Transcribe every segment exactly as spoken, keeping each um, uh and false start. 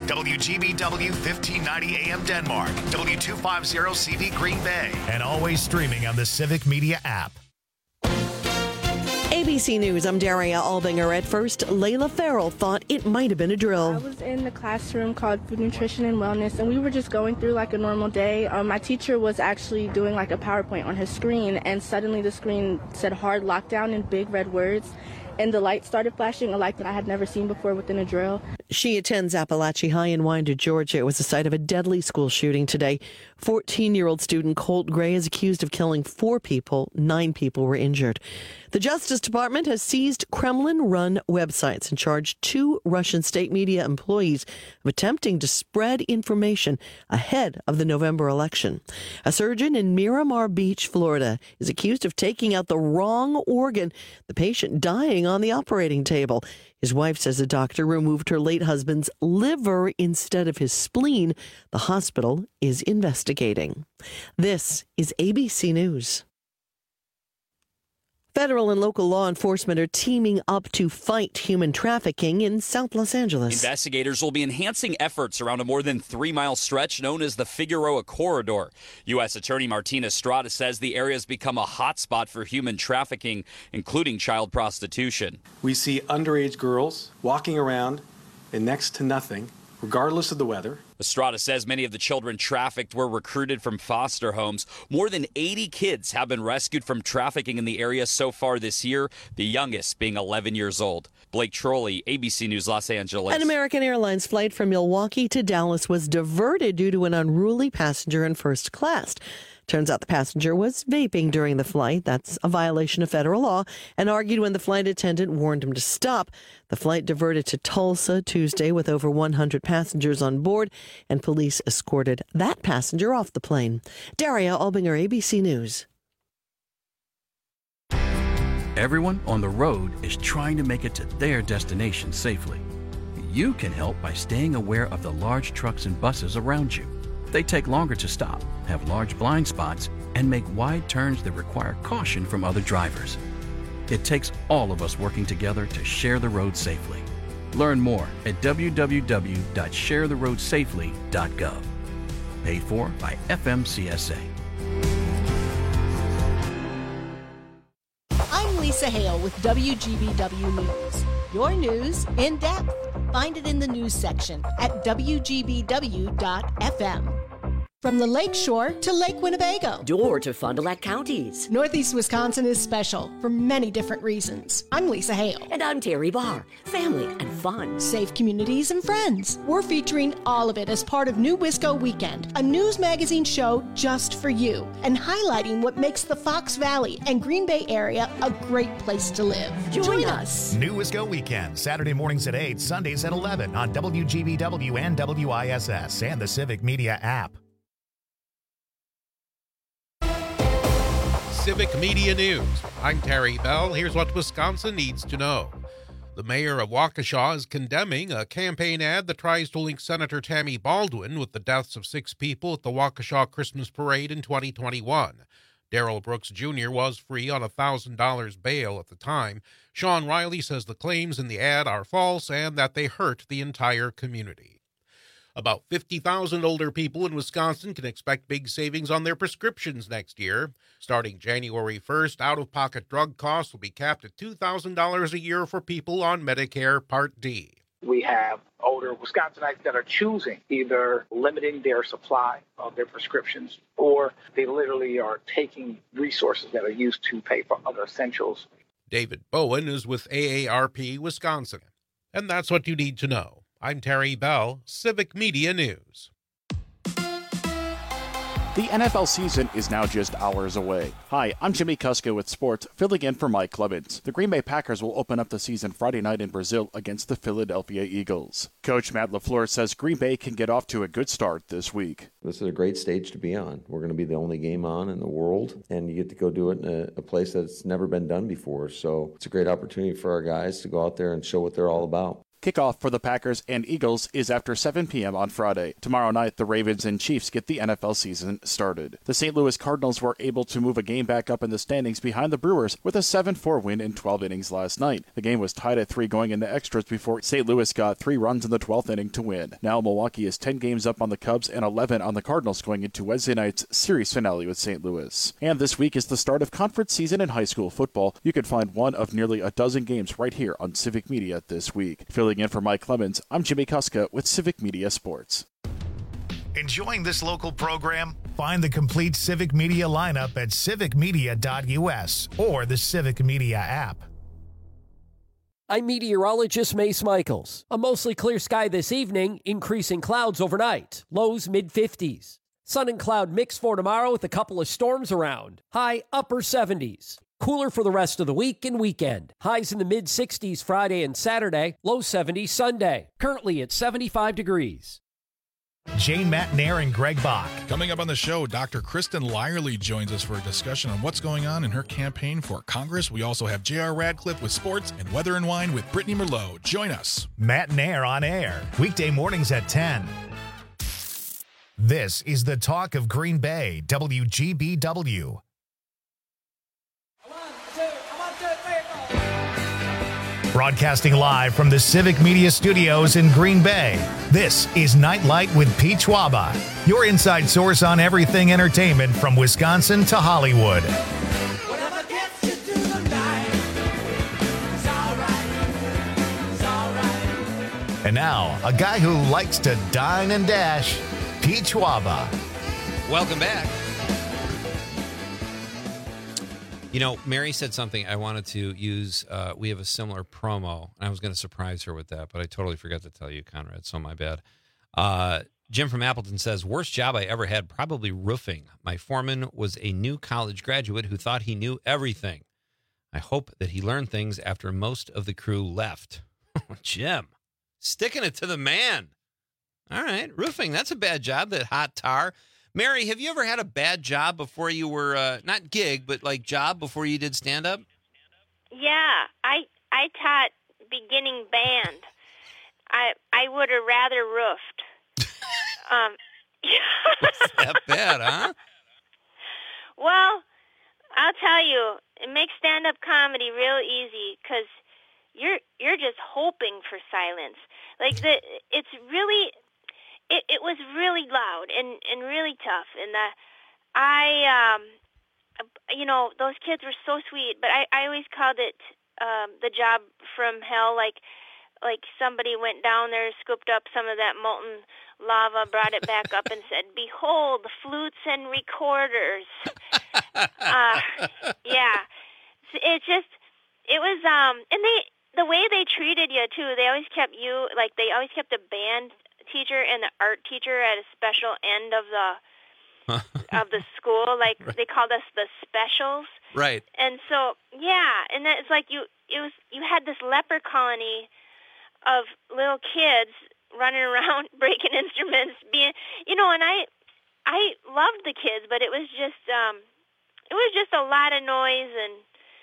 W G B W fifteen ninety A M Denmark, W two fifty C V Green Bay, and always streaming on the Civic Media app. A B C News, I'm Daria Albinger. At first, Layla Farrell thought it might have been a drill. I was in the classroom called Food Nutrition and Wellness, and we were just going through like a normal day. Um, my teacher was actually doing like a PowerPoint on his screen, and suddenly the screen said hard lockdown in big red words, and the light started flashing, a light that I had never seen before within a drill. She attends Appalachia High in Winder, Georgia. It was the site of a deadly school shooting today. fourteen-year-old student Colt Gray is accused of killing four people. Nine people were injured. The Justice Department has seized Kremlin-run websites and charged two Russian state media employees of attempting to spread information ahead of the November election. A surgeon in Miramar Beach, Florida, is accused of taking out the wrong organ, the patient dying on the operating table. His wife says the doctor removed her late husband's liver instead of his spleen. The hospital is investigating. This is A B C News. Federal and local law enforcement are teaming up to fight human trafficking in South Los Angeles. Investigators will be enhancing efforts around a more than three-mile stretch known as the Figueroa Corridor. U S Attorney Martina Estrada says the area has become a hotspot for human trafficking, including child prostitution. We see underage girls walking around in next to nothing, regardless of the weather. Estrada says many of the children trafficked were recruited from foster homes. More than eighty kids have been rescued from trafficking in the area so far this year, the youngest being eleven years old. Blake Trolley, A B C News, Los Angeles. An American Airlines flight from Milwaukee to Dallas was diverted due to an unruly passenger in first class. Turns out the passenger was vaping during the flight. That's a violation of federal law, and argued when the flight attendant warned him to stop. The flight diverted to Tulsa Tuesday with over one hundred passengers on board, and police escorted that passenger off the plane. Daria Albinger, A B C News. Everyone on the road is trying to make it to their destination safely. You can help by staying aware of the large trucks and buses around you. They take longer to stop, have large blind spots, and make wide turns that require caution from other drivers. It takes all of us working together to share the road safely. Learn more at w w w dot share the road safely dot gov. Paid for by F M C S A. I'm Lisa Hale with W G B W News. Your news in depth. Find it in the news section at w g b w dot f m. From the Lake Shore to Lake Winnebago. Door to Fond du Lac counties. Northeast Wisconsin is special for many different reasons. I'm Lisa Hale. And I'm Terry Barr. Family and fun. Safe communities and friends. We're featuring all of it as part of New Wisco Weekend, a news magazine show just for you, and highlighting what makes the Fox Valley and Green Bay area a great place to live. Join, Join us. us. New Wisco Weekend, Saturday mornings at eight, Sundays at eleven on W G B W and W I S S and the Civic Media app. Civic Media News. I'm Terry Bell. Here's what Wisconsin needs to know. The mayor of Waukesha is condemning a campaign ad that tries to link Senator Tammy Baldwin with the deaths of six people at the Waukesha Christmas Parade in twenty twenty-one. Darrell Brooks Junior was free on one thousand dollars bail at the time. Sean Riley says the claims in the ad are false and that they hurt the entire community. About fifty thousand older people in Wisconsin can expect big savings on their prescriptions next year. Starting January first, out-of-pocket drug costs will be capped at two thousand dollars a year for people on Medicare Part D. We have older Wisconsinites that are choosing either limiting their supply of their prescriptions, or they literally are taking resources that are used to pay for other essentials. David Bowen is with A A R P Wisconsin. And that's what you need to know. I'm Terry Bell, Civic Media News. The N F L season is now just hours away. Hi, I'm Jimmy Kuska with sports, filling in for Mike Clemens. The Green Bay Packers will open up the season Friday night in Brazil against the Philadelphia Eagles. Coach Matt LaFleur says Green Bay can get off to a good start this week. This is a great stage to be on. We're going to be the only game on in the world, and you get to go do it in a, a place that's never been done before. So it's a great opportunity for our guys to go out there and show what they're all about. Kickoff for the Packers and Eagles is after seven p.m. on Friday. Tomorrow night, the Ravens and Chiefs get the N F L season started. The Saint Louis Cardinals were able to move a game back up in the standings behind the Brewers with a seven four win in twelve innings last night. The game was tied at three going into extras before Saint Louis got three runs in the twelfth inning to win. Now Milwaukee is ten games up on the Cubs and eleven on the Cardinals going into Wednesday night's series finale with Saint Louis. And this week is the start of conference season in high school football. You can find one of nearly a dozen games right here on Civic Media this week. Filling in for Mike Clemens, I'm Jimmy Kuska with Civic Media Sports. Enjoying this local program? Find the complete Civic Media lineup at civic media dot u s or the Civic Media app. I'm meteorologist Mace Michaels. A mostly clear sky this evening, increasing clouds overnight. Lows mid fifties. Sun and cloud mix for tomorrow with a couple of storms around. High upper seventies. Cooler for the rest of the week and weekend. Highs in the mid sixties Friday and Saturday. Low seventies Sunday. Currently at seventy-five degrees. Jane Matt Nair and Greg Bach. Coming up on the show, Doctor Kristen Lyerly joins us for a discussion on what's going on in her campaign for Congress. We also have J R Radcliffe with sports and Weather and Wine with Brittany Merlot. Join us. Matt Nair on air. Weekday mornings at ten. This is the talk of Green Bay, W G B W. Broadcasting live from the Civic Media Studios in Green Bay, this is Nightlight with Pete Schwaba, your inside source on everything entertainment from Wisconsin to Hollywood. And now, a guy who likes to dine and dash, Pete Schwaba. Welcome back. You know, Mary said something I wanted to use. Uh, we have a similar promo, and I was going to surprise her with that, but I totally forgot to tell you, Conrad, so my bad. Uh, Jim from Appleton says, worst job I ever had, probably roofing. My foreman was a new college graduate who thought he knew everything. I hope that he learned things after most of the crew left. Jim, sticking it to the man. All right, roofing, that's a bad job, that hot tar. Mary, have you ever had a bad job before you were, uh, not gig, but like job before you did stand-up? Yeah, I I taught beginning band. I I would have rather roofed. um, It's that bad, huh? Well, I'll tell you, it makes stand-up comedy real easy because you're you're just hoping for silence. Like the, it's really. It, it was really loud and, and really tough, and the, I, um, you know, those kids were so sweet. But I, I always called it um, the job from hell. Like, like somebody went down there, scooped up some of that molten lava, brought it back up, and said, "Behold, flutes and recorders." uh, yeah, it's just, it was, um, and they, the way they treated you too. They always kept you like they always kept a band teacher and the art teacher at a special end of the of the school. Like right. They called us the specials. Right. And so yeah, and then it's like you it was you had this leper colony of little kids running around breaking instruments, being you know, and I I loved the kids, but it was just um it was just a lot of noise, and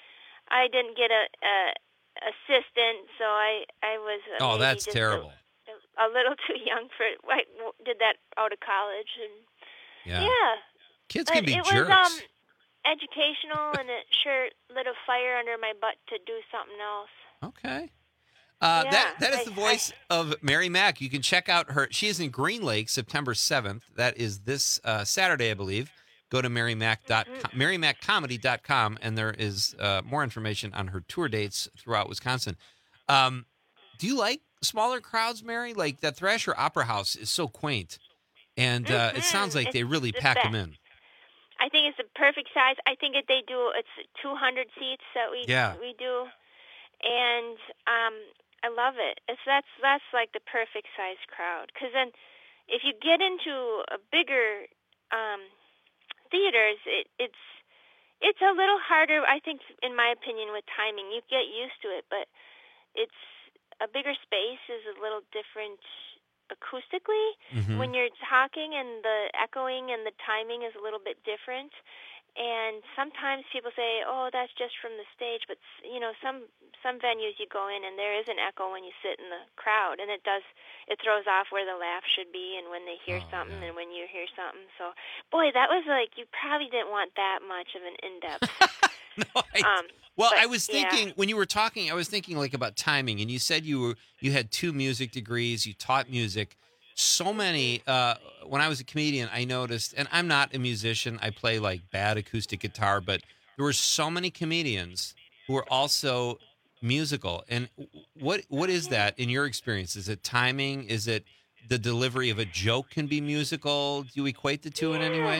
I didn't get a, a assistant, so I I was oh that's terrible. A, A little too young for it. I did that out of college, and yeah, yeah. Kids but can be it jerks. It was um, educational, and it sure lit a fire under my butt to do something else. Okay. Uh, yeah, that that is I, the voice I, of Mary Mack. You can check out her. She is in Green Lake, September seventh. That is this uh, Saturday, I believe. Go to mary mack dot com, mm-hmm. mary mack comedy dot com, and there is uh, more information on her tour dates throughout Wisconsin. Um, do you like smaller crowds, Mary? Like that Thrasher Opera House is so quaint, and uh, mm-hmm. it sounds like it's they really the pack best. them in. I think it's the perfect size. I think that they do it's two hundred seats that we yeah. we do, and um, I love it. It's that's that's like the perfect size crowd. Because then, if you get into a bigger um, theaters, it, it's it's a little harder. I think, in my opinion, with timing, you get used to it, but it's a bigger space is a little different acoustically mm-hmm. when you're talking, and the echoing and the timing is a little bit different. and sometimes people say, "Oh, that's just from the stage," but you know, some some venues you go in and there is an echo when you sit in the crowd, and it does it throws off where the laugh should be and when they hear oh, something yeah. and when you hear something. So, boy, that was like you probably didn't want that much of an in-depth. no, I, um, well, but, I was thinking yeah. when you were talking, I was thinking like about timing, and you said you were you had two music degrees, you taught music. So many, uh, when I was a comedian, I noticed, and I'm not a musician, I play like bad acoustic guitar, but there were so many comedians who were also musical. And what what is that in your experience? Is it timing? Is it the delivery of a joke can be musical? Do you equate the two yeah. in any way?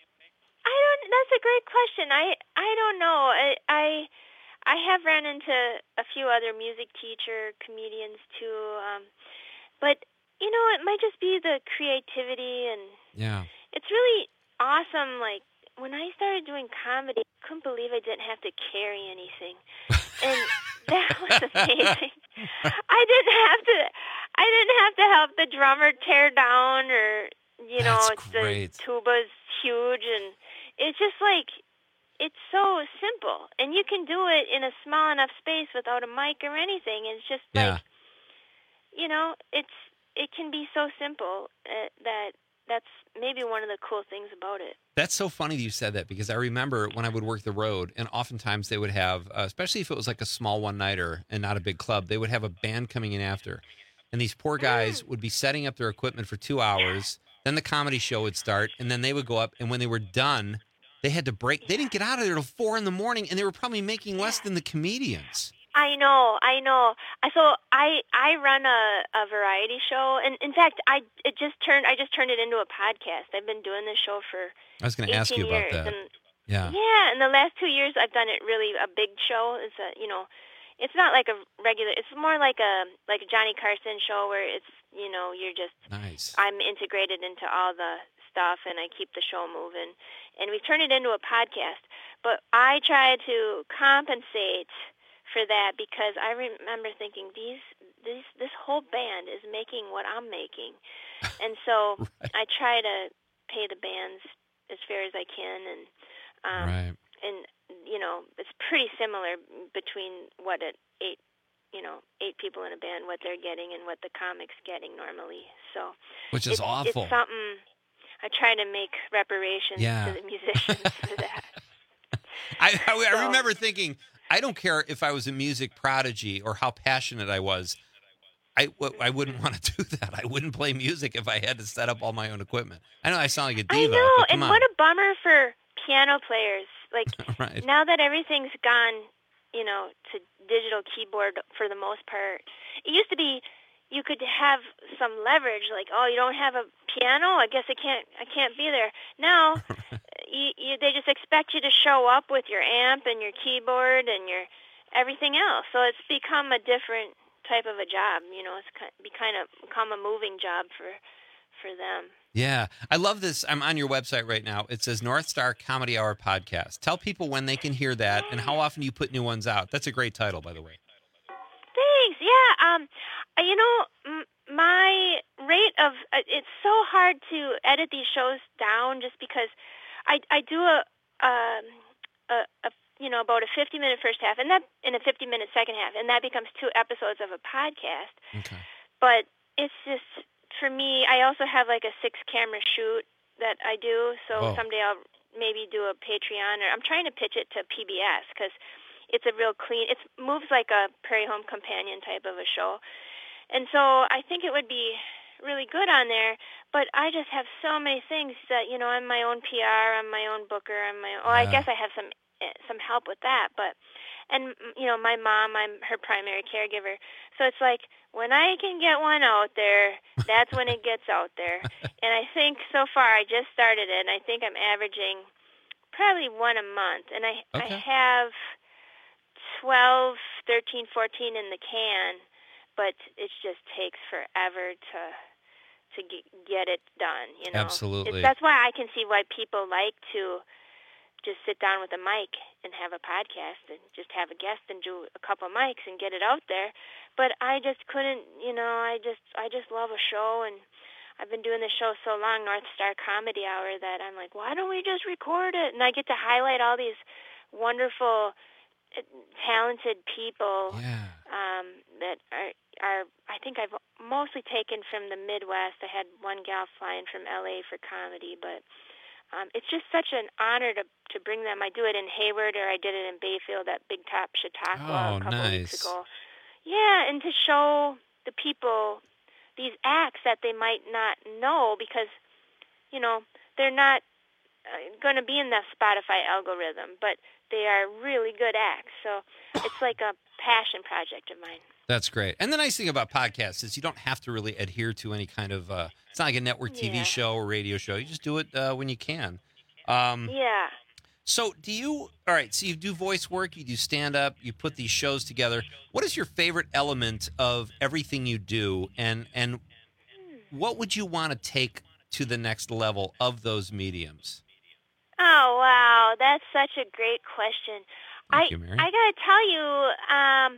I don't, that's a great question. I, I don't know. I, I, I have run into a few other music teacher comedians too, um, but you know, it might just be the creativity, and yeah, it's really awesome. Like when I started doing comedy, I couldn't believe I didn't have to carry anything, and that was amazing. I didn't have to. I didn't have to help the drummer tear down, or you know, That's the great. tuba's huge, and it's just like it's so simple, and you can do it in a small enough space without a mic or anything. It's just yeah. like, you know, it's. It can be so simple uh, that that's maybe one of the cool things about it. That's so funny that you said that, because I remember when I would work the road, and oftentimes they would have, uh, especially if it was like a small one-nighter and not a big club, they would have a band coming in after. And these poor guys mm. would be setting up their equipment for two hours, then the comedy show would start, and then they would go up, and when they were done, they had to break. They didn't get out of there till four in the morning, and they were probably making less than the comedians. I know, I know. So I I run a, a variety show, and in fact, I it just turned I just turned it into a podcast. I've been doing this show for I was going to ask you about years, that. And, yeah, yeah. In the last two years, I've done it really a big show. It's a you know, it's not like a regular. It's more like a like a Johnny Carson show where it's you know you're just nice. I'm integrated into all the stuff, and I keep the show moving, and we turn it into a podcast. But I try to compensate for that, because I remember thinking these, these, this whole band is making what I'm making, and so right. I try to pay the bands as fair as I can, and um, right. and you know it's pretty similar between what it eight, you know, eight people in a band, what they're getting and what the comic's getting normally. So which is it's, awful. It's something I try to make reparations yeah. to the musicians for that. I I, so, I remember thinking, I don't care if I was a music prodigy or how passionate I was. I, I wouldn't want to do that. I wouldn't play music if I had to set up all my own equipment. I know I sound like a diva. I know, but come and on. what a bummer for piano players. Like, right. now that everything's gone, you know, to digital keyboard for the most part, it used to be you could have some leverage, like, oh, you don't have a piano? I guess I can't I can't be there. Now, you, you, they just expect you to show up with your amp and your keyboard and your everything else. So it's become a different type of a job. You know, it's be kind of become a moving job for for them. Yeah, I love this. I'm on your website right now. It says North Star Comedy Hour Podcast. Tell people when they can hear that and how often you put new ones out. That's a great title, by the way. Thanks. Yeah. Um, you know, m- my rate of uh, it's so hard to edit these shows down just because I I do a um a, a you know about a fifty minute first half and that in a fifty minute second half, and that becomes two episodes of a podcast. Okay. But it's just for me. I also have like a six camera shoot that I do. So Whoa. someday I'll maybe do a Patreon, or I'm trying to pitch it to P B S because it's a real clean. It moves like a Prairie Home Companion type of a show, and so I think it would be really good on there. But I just have so many things that you know. I'm my own P R. I'm my own booker. I'm my. Well, I Yeah. guess I have some some help with that, but and you know, my mom. I'm her primary caregiver. So it's like when I can get one out there, that's when it gets out there. And I think so far I just started it, and I think I'm averaging probably one a month, and I Okay. I have twelve, thirteen, fourteen in the can, but it just takes forever to to get, get it done, you know. Absolutely. It's, that's why I can see why people like to just sit down with a mic and have a podcast and just have a guest and do a couple of mics and get it out there. But I just couldn't, you know, I just I just love a show, and I've been doing the show so long, North Star Comedy Hour, that I'm like, why don't we just record it? And I get to highlight all these wonderful, talented people yeah. um, that are, are, I think I've mostly taken from the Midwest. I had one gal flying from L A for comedy, but um, it's just such an honor to, to bring them. I do it in Hayward, or I did it in Bayfield at Big Top Chautauqua oh, a couple nice. weeks ago. Yeah, and to show the people these acts that they might not know because, you know, they're not uh, going to be in the Spotify algorithm, but they are really good acts. So it's like a passion project of mine. That's great. And the nice thing about podcasts is you don't have to really adhere to any kind of, uh, it's not like a network T V Yeah. show or radio show. You just do it uh, when you can. Um, Yeah. So do you, all right, so you do voice work, you do stand-up, you put these shows together. What is your favorite element of everything you do, and and what would you want to take to the next level of those mediums? Oh, wow. That's such a great question. Thank I you, Mary. I got to tell you, um,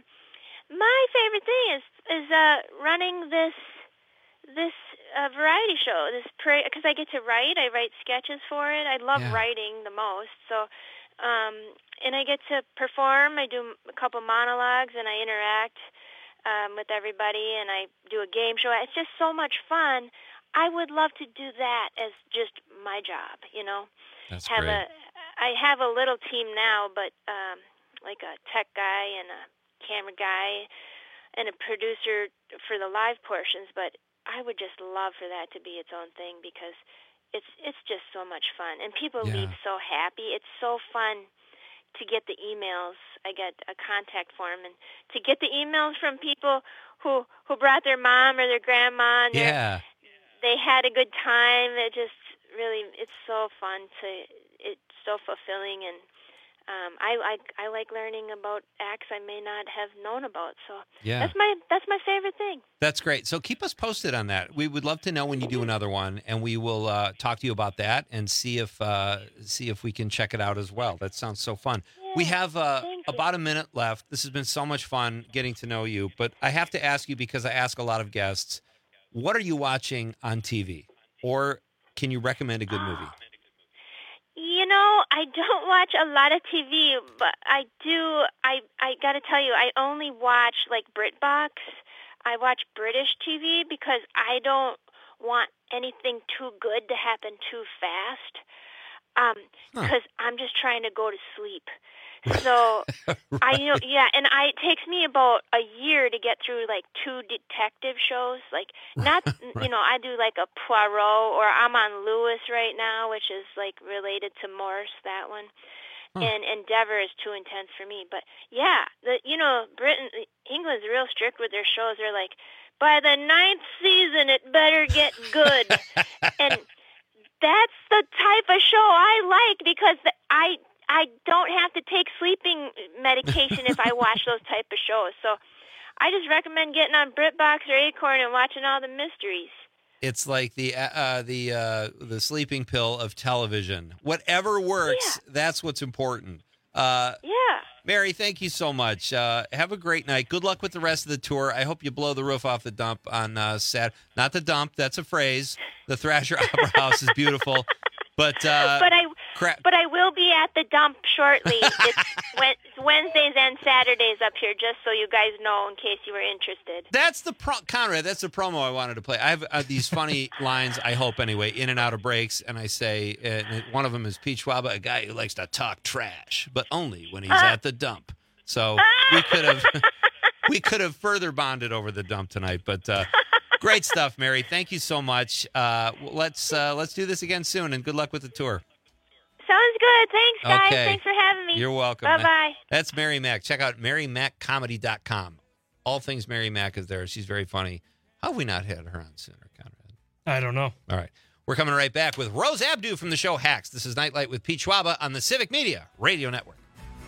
my favorite thing is is uh, running this this uh, variety show, this because I get to write. I write sketches for it. I love Yeah. writing the most. So, um, and I get to perform. I do a couple monologues, and I interact um, with everybody, and I do a game show. It's just so much fun. I would love to do that as just my job, you know. That's have great. a I have a little team now, but um, like a tech guy and a camera guy and a producer for the live portions, but I would just love for that to be its own thing because it's it's just so much fun. And people Yeah. leave so happy. It's so fun to get the emails. I get a contact form, and to get the emails from people who, who brought their mom or their grandma and their- Yeah. they had a good time. It just really, it's so fun to, it's so fulfilling, and um, I like I like learning about acts I may not have known about. So Yeah. that's my that's my favorite thing. That's great. So keep us posted on that. We would love to know when you do another one, and we will uh, talk to you about that and see if uh, see if we can check it out as well. That sounds so fun. We have uh, about a minute left. This has been so much fun getting to know you, but I have to ask you, because I ask a lot of guests, what are you watching on T V? Or can you recommend a good movie? You know, I don't watch a lot of T V, but I do. I I got to tell you, I only watch like BritBox. I watch British T V because I don't want anything too good to happen too fast. Um, because I'm just trying to go to sleep. So I you know yeah, and I it takes me about a year to get through like two detective shows. Like not you know, I do like a Poirot, or I'm on Lewis right now, which is like related to Morse, that one. And Endeavor is too intense for me. But yeah, the you know, Britain England's real strict with their shows. They're like, by the ninth season it better get good. And that's the type of show I like, because the, I I don't have to take sleeping medication if I watch those type of shows. So I just recommend getting on BritBox or Acorn and watching all the mysteries. It's like the uh, the uh, the sleeping pill of television. Whatever works, that's what's important. Uh, yeah. Mary, thank you so much. Uh, have a great night. Good luck with the rest of the tour. I hope you blow the roof off the dump on uh, Saturday. Not the dump, that's a phrase. The Thrasher Opera House is beautiful. But uh, but I crap. but I will be at the dump shortly. It's Wed- Wednesdays and Saturdays up here, just so you guys know, in case you were interested. That's the pro- Conrad. That's the promo I wanted to play. I have uh, these funny lines. I hope anyway, in and out of breaks, and I say uh, one of them is Pete Schwaba, a guy who likes to talk trash, but only when he's Uh. at the dump. So we could have we could have further bonded over the dump tonight. But uh, great stuff, Mary. Thank you so much. Uh, let's uh, let's do this again soon, and good luck with the tour. Sounds good. Thanks, guys. Okay. Thanks for having me. You're welcome. Bye-bye. That's Mary Mack. Check out mary mack comedy dot com. All things Mary Mack is there. She's very funny. How have we not had her on sooner, Conrad? I don't know. All right. We're coming right back with Rose Abdu from the show Hacks. This is Nightlight with Pete Schwaba on the Civic Media Radio Network.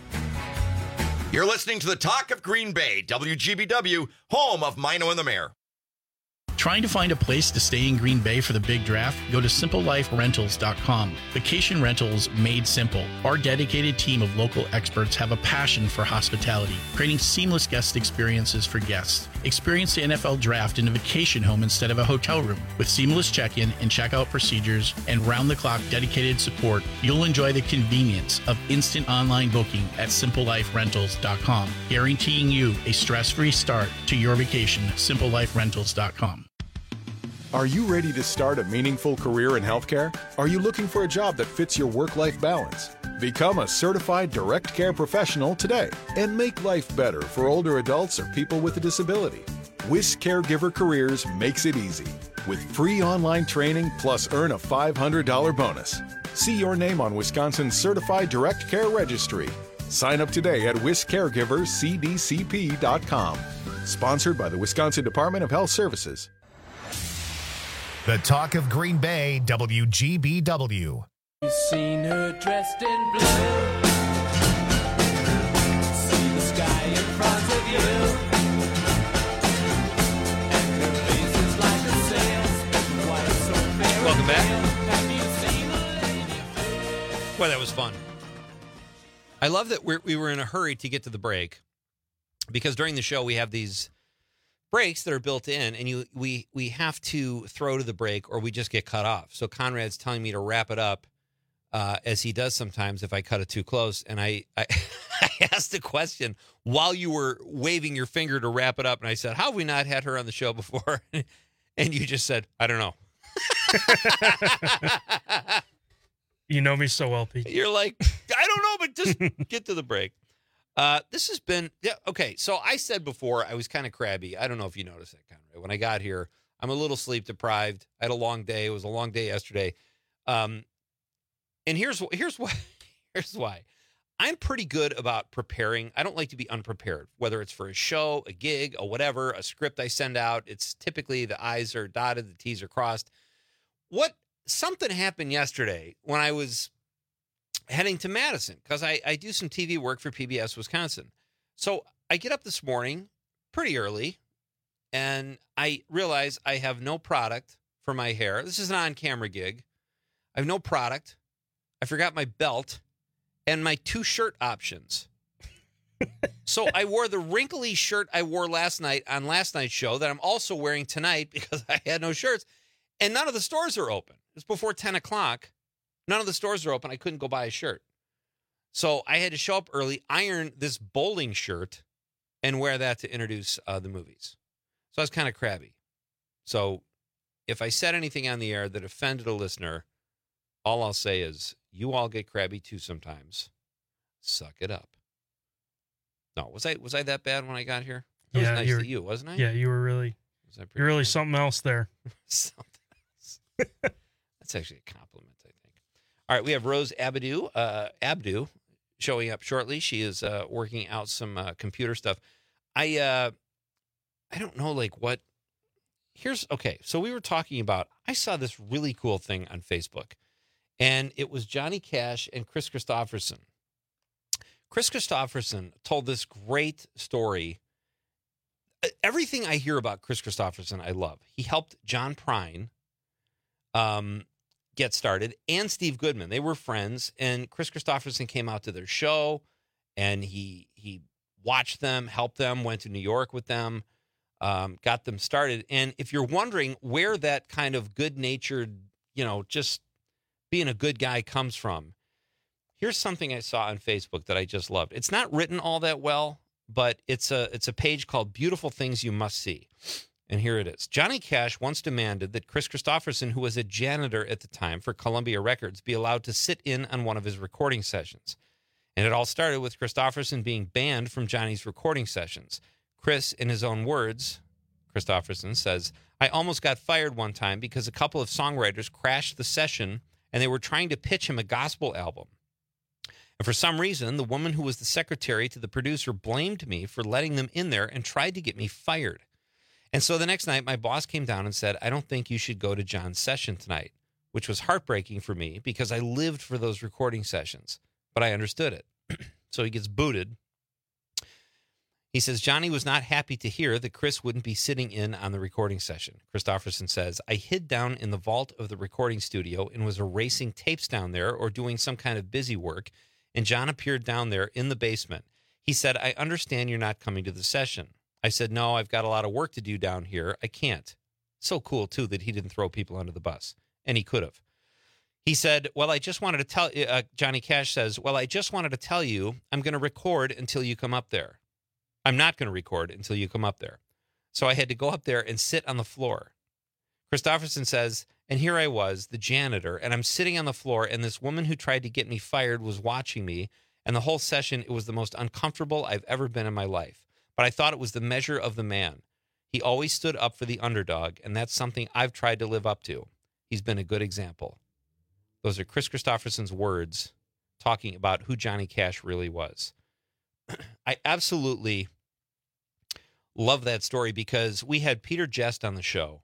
You're listening to the Talk of Green Bay, W G B W, home of Mino and the Mayor. Trying to find a place to stay in Green Bay for the big draft? Go to simple life rentals dot com. Vacation rentals made simple. Our dedicated team of local experts have a passion for hospitality, creating seamless guest experiences for guests. Experience the N F L draft in a vacation home instead of a hotel room. With seamless check-in and check-out procedures and round-the-clock dedicated support, you'll enjoy the convenience of instant online booking at simple life rentals dot com, guaranteeing you a stress-free start to your vacation. simple life rentals dot com. Are you ready to start a meaningful career in healthcare? Are you looking for a job that fits your work-life balance? Become a certified direct care professional today and make life better for older adults or people with a disability. Whisk Caregiver Careers makes it easy with free online training plus earn a five hundred dollars bonus. See your name on Wisconsin's Certified Direct Care Registry. Sign up today at whisk caregiver c d c p dot com. Sponsored by the Wisconsin Department of Health Services. The talk of Green Bay, W G B W. You've seen her dressed in blue. See the sky in front of you. And her face is like a sail. Why it's so very Welcome back. Have you seen a lady? Boy, that was fun. I love that we're, we were in a hurry to get to the break because during the show we have these breaks that are built in, and you we we have to throw to the break or we just get cut off. So Conrad's telling me to wrap it up, uh, as he does sometimes if I cut it too close. And I, I, I asked a question while you were waving your finger to wrap it up, and I said, how have we not had her on the show before? And you just said, I don't know. You know me so well, Pete. You're like, I don't know, but just get to the break. Uh, this has been, yeah, okay, so I said before I was kind of crabby. I don't know if you noticed that, Conrad. When I got here, I'm a little sleep deprived. I had a long day. It was a long day yesterday. Um, and here's, here's why. Here's why. I'm pretty good about preparing. I don't like to be unprepared, whether it's for a show, a gig, or whatever, a script I send out. It's typically the I's are dotted, the T's are crossed. What, something happened yesterday when I was heading to Madison, because I, I do some T V work for P B S Wisconsin. So I get up this morning pretty early, and I realize I have no product for my hair. This is an on-camera gig. I have no product. I forgot my belt and my two shirt options. So I wore the wrinkly shirt I wore last night on last night's show that I'm also wearing tonight because I had no shirts, and none of the stores are open. It's before ten o'clock. None of the stores are open. I couldn't go buy a shirt. So I had to show up early, iron this bowling shirt, and wear that to introduce uh, the movies. So I was kind of crabby. So if I said anything on the air that offended a listener, all I'll say is, you all get crabby too sometimes. Suck it up. No, was I was I that bad when I got here? That Yeah, was nice you're- to you, wasn't I? Yeah, you were really, Was I pretty you're really bad? something else there. Something else. That's actually a compliment, I think. All right, we have Rose Abdu, uh, Abdu showing up shortly. She is uh, working out some uh, computer stuff. I uh, I don't know, like what. Here's okay. So we were talking about. I saw this really cool thing on Facebook, and it was Johnny Cash and Chris Christopherson. Chris Christopherson told this great story. Everything I hear about Chris Christopherson, I love. He helped John Prine um, get started, and Steve Goodman. They were friends, and Chris Christopherson came out to their show, and he he watched them, helped them, went to New York with them, um, got them started. And if you're wondering where that kind of good-natured, you know, just being a good guy comes from, here's something I saw on Facebook that I just loved. It's not written all that well, but it's a it's a page called Beautiful Things You Must See. And here it is. Johnny Cash once demanded that Chris Christopherson, who was a janitor at the time for Columbia Records, be allowed to sit in on one of his recording sessions. And it all started with Christopherson being banned from Johnny's recording sessions. Chris, in his own words, Christopherson says, I almost got fired one time because a couple of songwriters crashed the session and they were trying to pitch him a gospel album. And for some reason, the woman who was the secretary to the producer blamed me for letting them in there and tried to get me fired. And so the next night, my boss came down and said, I don't think you should go to John's session tonight, which was heartbreaking for me because I lived for those recording sessions, but I understood it. So he gets booted. He says, Johnny was not happy to hear that Chris wouldn't be sitting in on the recording session. Christofferson says, I hid down in the vault of the recording studio and was erasing tapes down there or doing some kind of busy work, and John appeared down there in the basement. He said, I understand you're not coming to the session. I said, no, I've got a lot of work to do down here. I can't. So cool, too, that he didn't throw people under the bus, and he could have. He said, well, I just wanted to tell you, uh, Johnny Cash says, well, I just wanted to tell you I'm going to record until you come up there. I'm not going to record until you come up there. So I had to go up there and sit on the floor. Christofferson says, and here I was, the janitor, and I'm sitting on the floor, and this woman who tried to get me fired was watching me, and the whole session, it was the most uncomfortable I've ever been in my life. But I thought it was the measure of the man. He always stood up for the underdog, and that's something I've tried to live up to. He's been a good example. Those are Chris Christofferson's words talking about who Johnny Cash really was. I absolutely love that story because we had Peter Jest on the show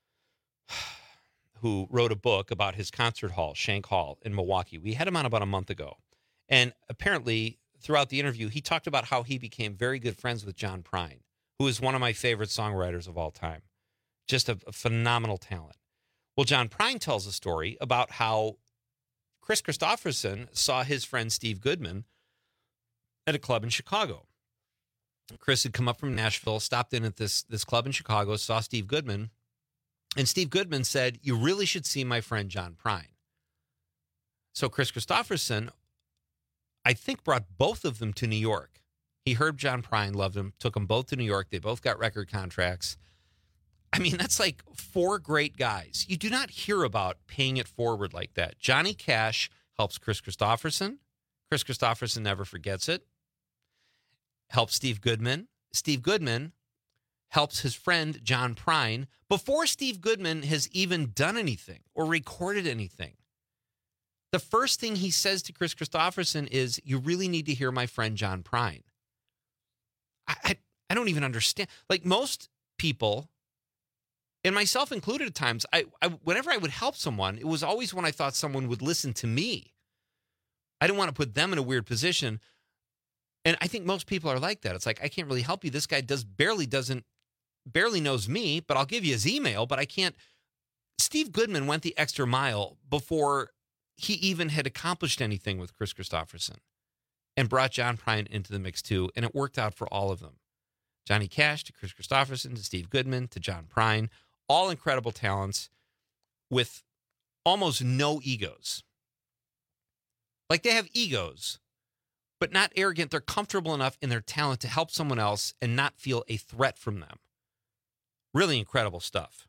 who wrote a book about his concert hall, Shank Hall in Milwaukee. We had him on about a month ago. And apparently throughout the interview, he talked about how he became very good friends with John Prine, who is one of my favorite songwriters of all time. Just a, a phenomenal talent. Well, John Prine tells a story about how Chris Christofferson saw his friend Steve Goodman at a club in Chicago. Chris had come up from Nashville, stopped in at this, this club in Chicago, saw Steve Goodman, and Steve Goodman said, you really should see my friend John Prine. So Chris Christofferson, I think, brought both of them to New York. He heard John Prine, loved him, took them both to New York. They both got record contracts. I mean, that's like four great guys. You do not hear about paying it forward like that. Johnny Cash helps Chris Christofferson. Chris Christofferson never forgets it. Helps Steve Goodman. Steve Goodman helps his friend John Prine before Steve Goodman has even done anything or recorded anything. The first thing he says to Chris Christofferson is, you really need to hear my friend John Prine. I, I, I don't even understand. Like most people, and myself included at times, I, I whenever I would help someone, it was always when I thought someone would listen to me. I didn't want to put them in a weird position. And I think most people are like that. It's like, I can't really help you. This guy does barely doesn't, barely knows me, but I'll give you his email, but I can't. Steve Goodman went the extra mile before he even had accomplished anything with Chris Christofferson and brought John Prine into the mix too. And it worked out for all of them. Johnny Cash to Chris Christofferson to Steve Goodman to John Prine, all incredible talents with almost no egos. Like they have egos, but not arrogant. They're comfortable enough in their talent to help someone else and not feel a threat from them. Really incredible stuff.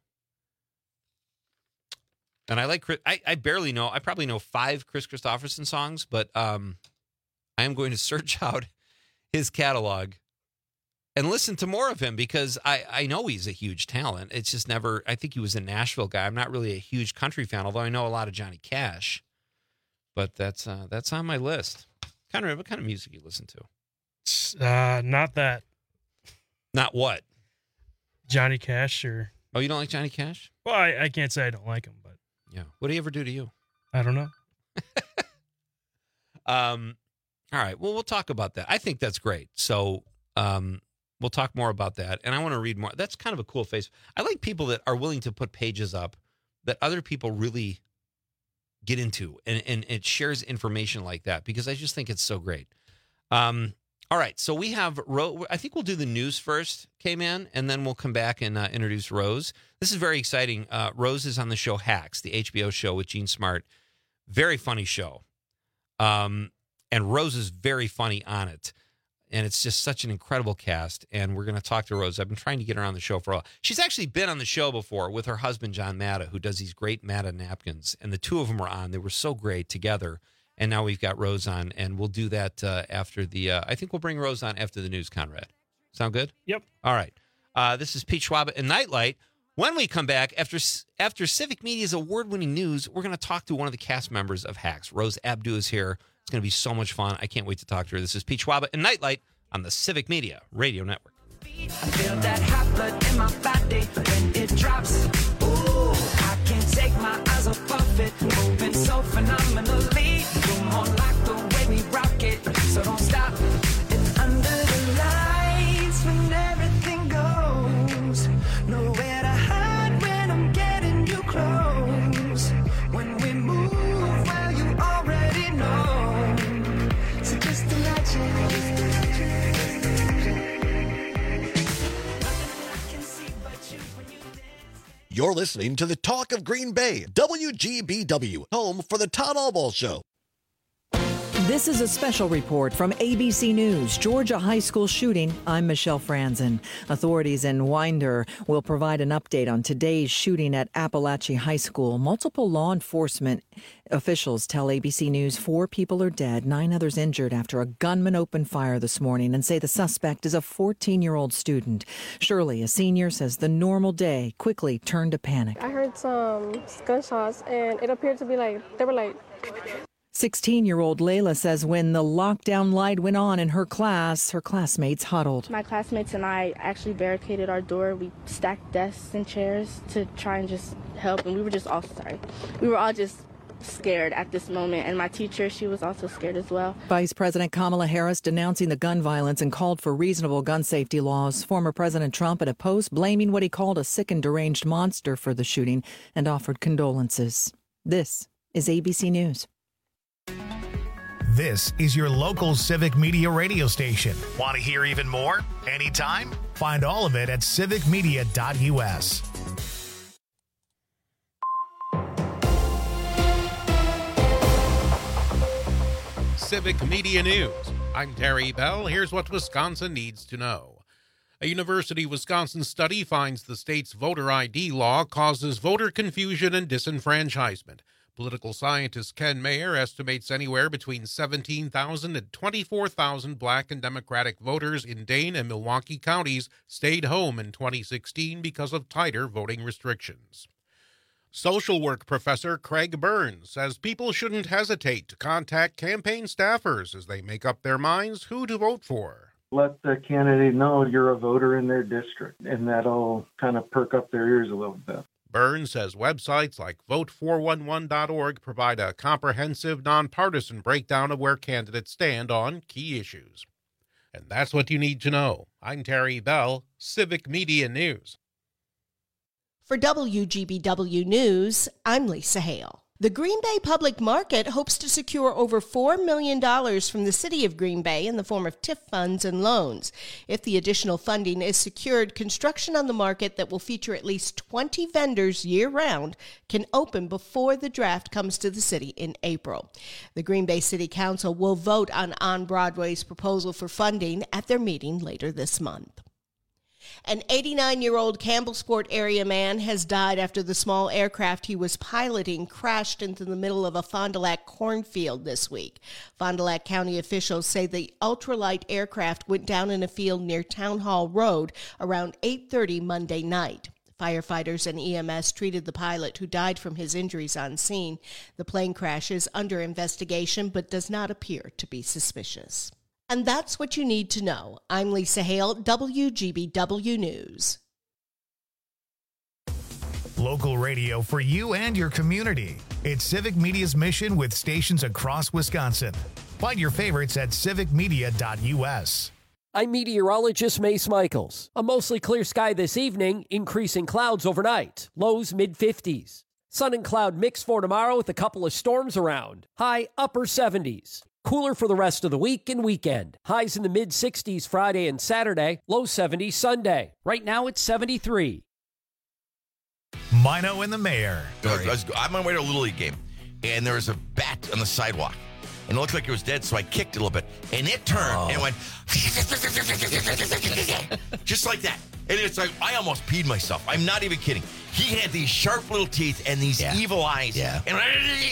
And I like Chris. I, I barely know. I probably know five Chris Christofferson songs, but um, I am going to search out his catalog and listen to more of him because I, I know he's a huge talent. It's just never, I think he was a Nashville guy. I'm not really a huge country fan, although I know a lot of Johnny Cash. But that's uh, that's on my list. Kind of, what kind of music you listen to? Uh, not that. Not what? Johnny Cash or... Oh, you don't like Johnny Cash? Well, I, I can't say I don't like him, but... Yeah. What did he ever do to you? I don't know. um. All right. Well, we'll talk about that. I think that's great. So um, we'll talk more about that. And I want to read more. That's kind of a cool face. I like people that are willing to put pages up that other people really get into, and, and it shares information like that because I just think it's so great. Um, all right, so we have Rose. I think we'll do the news first, K-Man, and then we'll come back and uh, introduce Rose. This is very exciting. Uh, Rose is on the show Hacks, the H B O show with Gene Smart. Very funny show. Um, and Rose is very funny on it. And it's just such an incredible cast. And we're going to talk to Rose. I've been trying to get her on the show for a while. She's actually been on the show before with her husband, John Matta, who does these great Matta napkins. And the two of them were on. They were so great together. And now we've got Rose on. And we'll do that uh, after the, uh, I think we'll bring Rose on after the news, Conrad. Sound good? Yep. All right. Uh, this is Pete Schwab and Nightlight. When we come back, after after Civic Media's award-winning news, we're going to talk to one of the cast members of Hacks. Rose Abdu is here. It's going to be so much fun. I can't wait to talk to her. This is Pete Schwab and Nightlight on the Civic Media Radio Network. I feel that hot blood in my body when it drops. Ooh, I can't take my eyes off of it. Moving so phenomenally. You're more like the way we rock it. So don't stop. It's under the lights. You're listening to the Talk of Green Bay, W G B W, home for the Todd Albaugh Show. This is a special report from A B C News. Georgia high school shooting. I'm Michelle Franzen. Authorities in Winder will provide an update on today's shooting at Appalachia High School. Multiple law enforcement officials tell A B C News four people are dead, nine others injured after a gunman opened fire this morning, and say the suspect is a fourteen-year-old student. Shirley, a senior, says the normal day quickly turned to panic. I heard some gunshots, and it appeared to be like, they were like... sixteen-year-old Layla says when the lockdown light went on in her class, her classmates huddled. My classmates and I actually barricaded our door. We stacked desks and chairs to try and just help, and we were just all sorry. We were all just scared at this moment, and my teacher, she was also scared as well. Vice President Kamala Harris denouncing the gun violence and called for reasonable gun safety laws. Former President Trump in a post blaming what he called a sick and deranged monster for the shooting and offered condolences. This is A B C News. This is your local Civic Media radio station. Want to hear even more? Anytime? Find all of it at civic media dot u s. Civic Media News. I'm Terry Bell. Here's what Wisconsin needs to know. A University of Wisconsin study finds the state's voter I D law causes voter confusion and disenfranchisement. Political scientist Ken Mayer estimates anywhere between seventeen thousand and twenty-four thousand Black and Democratic voters in Dane and Milwaukee counties stayed home in twenty sixteen because of tighter voting restrictions. Social work professor Craig Burns says people shouldn't hesitate to contact campaign staffers as they make up their minds who to vote for. Let the candidate know you're a voter in their district, and that'll kind of perk up their ears a little bit. Burns says websites like vote four one one dot org provide a comprehensive, nonpartisan breakdown of where candidates stand on key issues. And that's what you need to know. I'm Terry Bell, Civic Media News. For W G B W News, I'm Lisa Hale. The Green Bay Public Market hopes to secure over four million dollars from the City of Green Bay in the form of T I F funds and loans. If the additional funding is secured, construction on the market that will feature at least twenty vendors year-round can open before the draft comes to the city in April. The Green Bay City Council will vote on On Broadway's proposal for funding at their meeting later this month. An eighty-nine-year-old Campbellsport area man has died after the small aircraft he was piloting crashed into the middle of a Fond du Lac cornfield this week. Fond du Lac County officials say the ultralight aircraft went down in a field near Town Hall Road around eight thirty Monday night. Firefighters and E M S treated the pilot, who died from his injuries on scene. The plane crash is under investigation but does not appear to be suspicious. And that's what you need to know. I'm Lisa Hale, W G B W News. Local radio for you and your community. It's Civic Media's mission with stations across Wisconsin. Find your favorites at civic media dot u s. I'm meteorologist Mace Michaels. A mostly clear sky this evening, increasing clouds overnight. Lows mid fifties. Sun and cloud mix for tomorrow with a couple of storms around. High upper seventies. Cooler for the rest of the week and weekend. Highs in the mid sixties Friday and Saturday. Low seventies Sunday. Right now it's seventy-three. Mino and the Mayor. I was, I was, I'm on my way to a Little League game, and there was a bat on the sidewalk. And it looked like it was dead, so I kicked it a little bit. And it turned oh. and went just like that. And it's like, I almost peed myself. I'm not even kidding. He had these sharp little teeth and these yeah. evil eyes. Yeah. And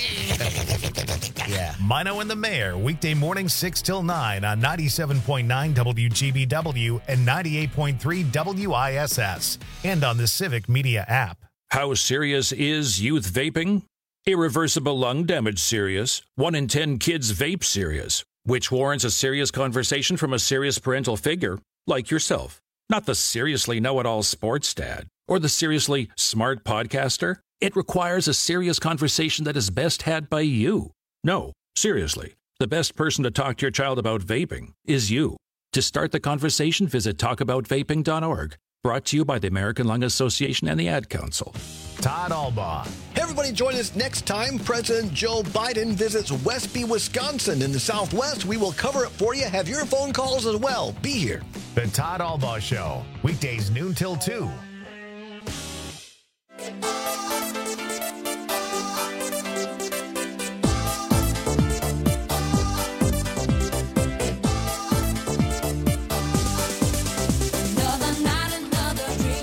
yeah. Mino and the Mayor, weekday morning six till nine on ninety-seven point nine W G B W and ninety-eight point three W I S S. And on the Civic Media app. How serious is youth vaping? Irreversible lung damage serious. One in ten kids vape serious, which warrants a serious conversation from a serious parental figure like yourself. Not the seriously know-it-all sports dad or the seriously smart podcaster. It requires a serious conversation that is best had by you. No, seriously, the best person to talk to your child about vaping is you. To start the conversation, visit talk about vaping dot org. Brought to you by the American Lung Association and the Ad Council. Todd Albaugh. Hey, everybody, join us next time President Joe Biden visits Westby, Wisconsin in the Southwest. We will cover it for you. Have your phone calls as well. Be here. The Todd Albaugh Show, weekdays noon till two.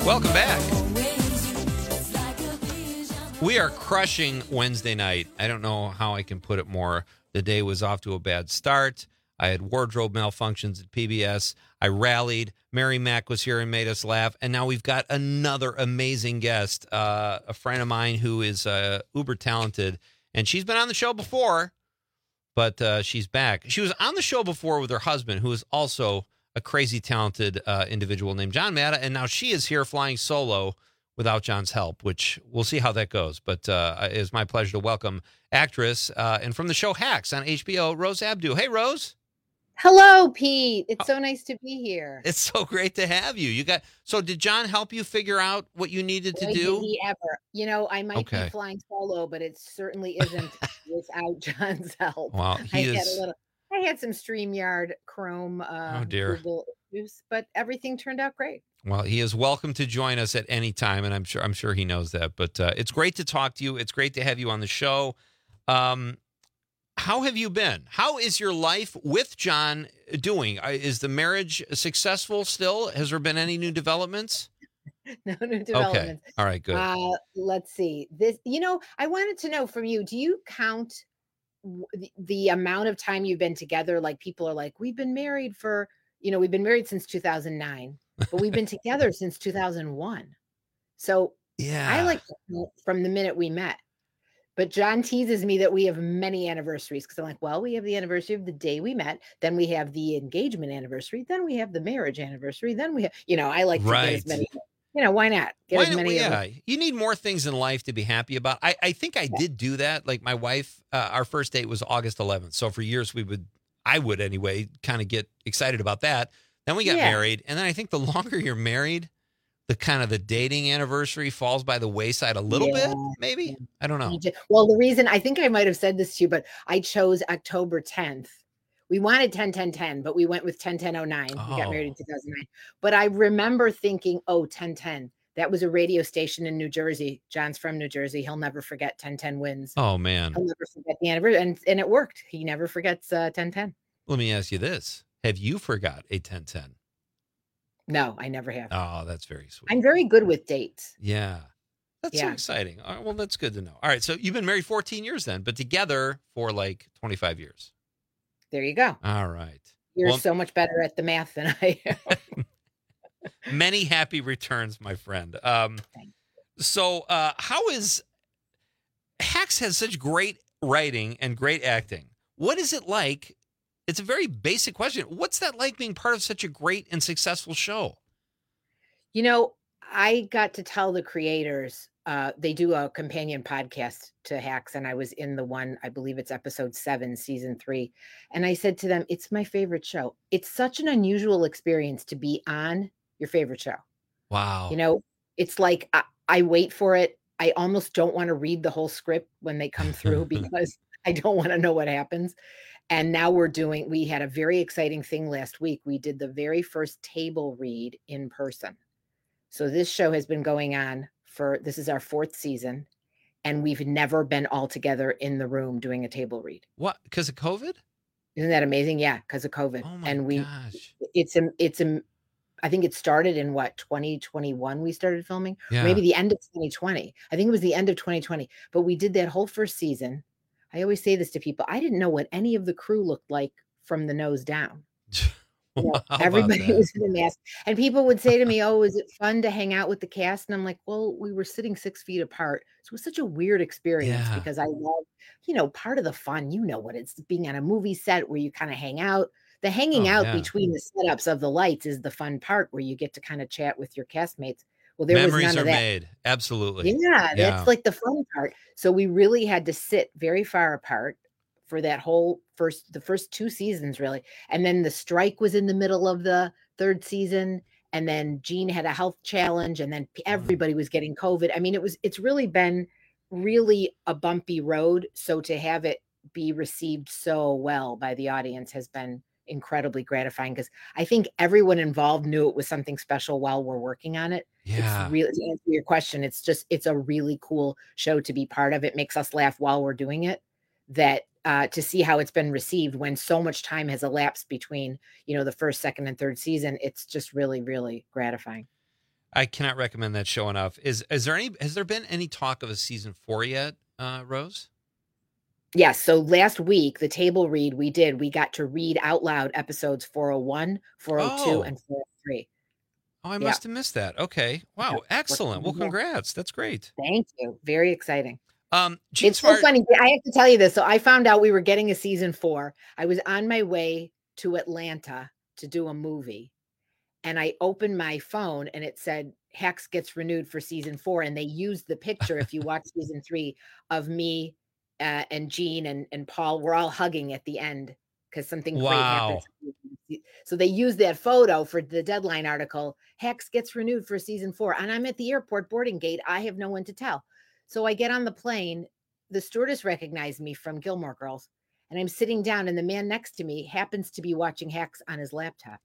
Welcome back. We are crushing Wednesday night. I don't know how I can put it more. The day was off to a bad start. I had wardrobe malfunctions at P B S. I rallied. Mary Mack was here and made us laugh. And now we've got another amazing guest, uh, a friend of mine who is uh, uber talented. And she's been on the show before, but uh, she's back. She was on the show before with her husband, who is also a crazy talented uh, individual named John Matta. And now she is here flying solo without John's help, which we'll see how that goes. But uh, it is my pleasure to welcome actress uh, and from the show Hacks on H B O, Rose Abdoo. Hey, Rose. Hello, Pete. It's so nice to be here. It's so great to have you. You got so did John help you figure out what you needed to Boy, do? Did he ever? You know, I might Okay. be flying solo, but it certainly isn't without John's help. Wow, I he had is- a little. I had some StreamYard Chrome uh, Oh, dear. Google issues, but everything turned out great. Well, he is welcome to join us at any time, and I'm sure I'm sure he knows that. But uh, it's great to talk to you. It's great to have you on the show. Um, how have you been? How is your life with John doing? Uh, Is the marriage successful still? Has there been any new developments? No new Okay. developments. All right. Good. Uh, let's see. This, you know, I wanted to know from you. Do you count w- the, the amount of time you've been together? Like people are like, we've been married for, you know, we've been married since two thousand nine, but we've been together since two thousand one. So yeah, I like to count from the minute we met. But John teases me that we have many anniversaries because I'm like, well, we have the anniversary of the day we met, then we have the engagement anniversary, then we have the marriage anniversary, then we have, you know, I like to get as Right. many, you know, why not get Why as not- many of yeah, them. you need more things in life to be happy about. I, I think I did do that. Like my wife, uh, our first date was August eleventh. So for years we would, I would anyway, kind of get excited about that. Then we got Yeah. married. And then I think the longer you're married, the kind of the dating anniversary falls by the wayside a little Yeah. bit, maybe. I don't know. You ju- Well, the reason I think I might have said this to you, but I chose October tenth. We wanted ten ten ten, but we went with ten ten oh nine. We got married in Oh. two thousand nine. But I remember thinking, oh, ten ten. That was a radio station in New Jersey. John's from New Jersey. He'll never forget ten ten wins. Oh, man. He'll never forget the anniversary. And, and it worked. He never forgets uh, ten ten. Let me ask you this. Have you forgot a ten ten? No, I never have. Oh, that's very sweet. I'm very good with dates. Yeah. That's so Yeah. exciting. All right, well, that's good to know. All right. So you've been married fourteen years then, but together for like twenty-five years. There you go. All right. You're Well, so much better at the math than I am. many happy returns, my friend. Um, so uh, how is Hacks has such great writing and great acting. What is it like? It's a very basic question. What's that like being part of such a great and successful show? You know, I got to tell the creators, uh, they do a companion podcast to Hacks, and I was in the one, I believe it's episode seven, season three. And I said to them, it's my favorite show. It's such an unusual experience to be on your favorite show. Wow. You know, it's like I, I wait for it. I almost don't want to read the whole script when they come through because I don't want to know what happens. And now we're doing, we had a very exciting thing last week. We did the very first table read in person. So this show has been going on for, this is our fourth season, and we've never been all together in the room doing a table read. What? Because of COVID? Isn't that amazing? Yeah, because of COVID. Oh my and we, gosh. it's a, it's a, I think it started in what, twenty twenty-one we started filming? Or Yeah. maybe the end of twenty twenty. I think it was the end of twenty twenty. But we did that whole first season. I always say this to people. I didn't know what any of the crew looked like from the nose down. You know, How about everybody that? was in a mask. And people would say to me, oh, is it fun to hang out with the cast? And I'm like, well, we were sitting six feet apart. So it was such a weird experience Yeah. because I love, you know, part of the fun, you know what it's being on a movie set where you kind of hang out. The hanging Oh, out yeah. between the setups of the lights is the fun part where you get to kind of chat with your castmates. Well, there was Memories none are of that. made. Absolutely. Yeah, Yeah. that's like the fun part. So we really had to sit very far apart for that whole first, the first two seasons, really. And then the strike was in the middle of the third season. And then Gene had a health challenge, and then p- everybody was getting COVID. I mean, it was, it's really been really a bumpy road. So to have it be received so well by the audience has been incredibly gratifying because I think everyone involved knew it was something special while we're working on it. Yeah. It's really, to answer your question, it's just, it's a really cool show to be part of. It makes us laugh while we're doing it. That uh, to see how it's been received when so much time has elapsed between, you know, the first, second, and third season, it's just really, really gratifying. I cannot recommend that show enough. Is is there any? Has there been any talk of a season four yet, uh, Rose? Yes. So last week, the table read we did, we got to read out loud episodes four oh one, four oh two, Oh. and four oh three. Oh, I Yeah. must have missed that. Okay. Wow. Yeah. Excellent. Well, Yeah. congrats. That's great. Thank you. Very exciting. Um, Gene It's Smart. so funny. I have to tell you this. So I found out we were getting a season four. I was on my way to Atlanta to do a movie, and I opened my phone and it said Hex gets renewed for season four. And they used the picture, if you watch season three, of me uh, and Gene and, and Paul. We're all hugging at the end because something great Wow. happened. So they used that photo for the Deadline article. Hex gets renewed for season four. And I'm at the airport boarding gate. I have no one to tell. So I get on the plane. The stewardess recognized me from Gilmore Girls. And I'm sitting down, and the man next to me happens to be watching Hex on his laptop.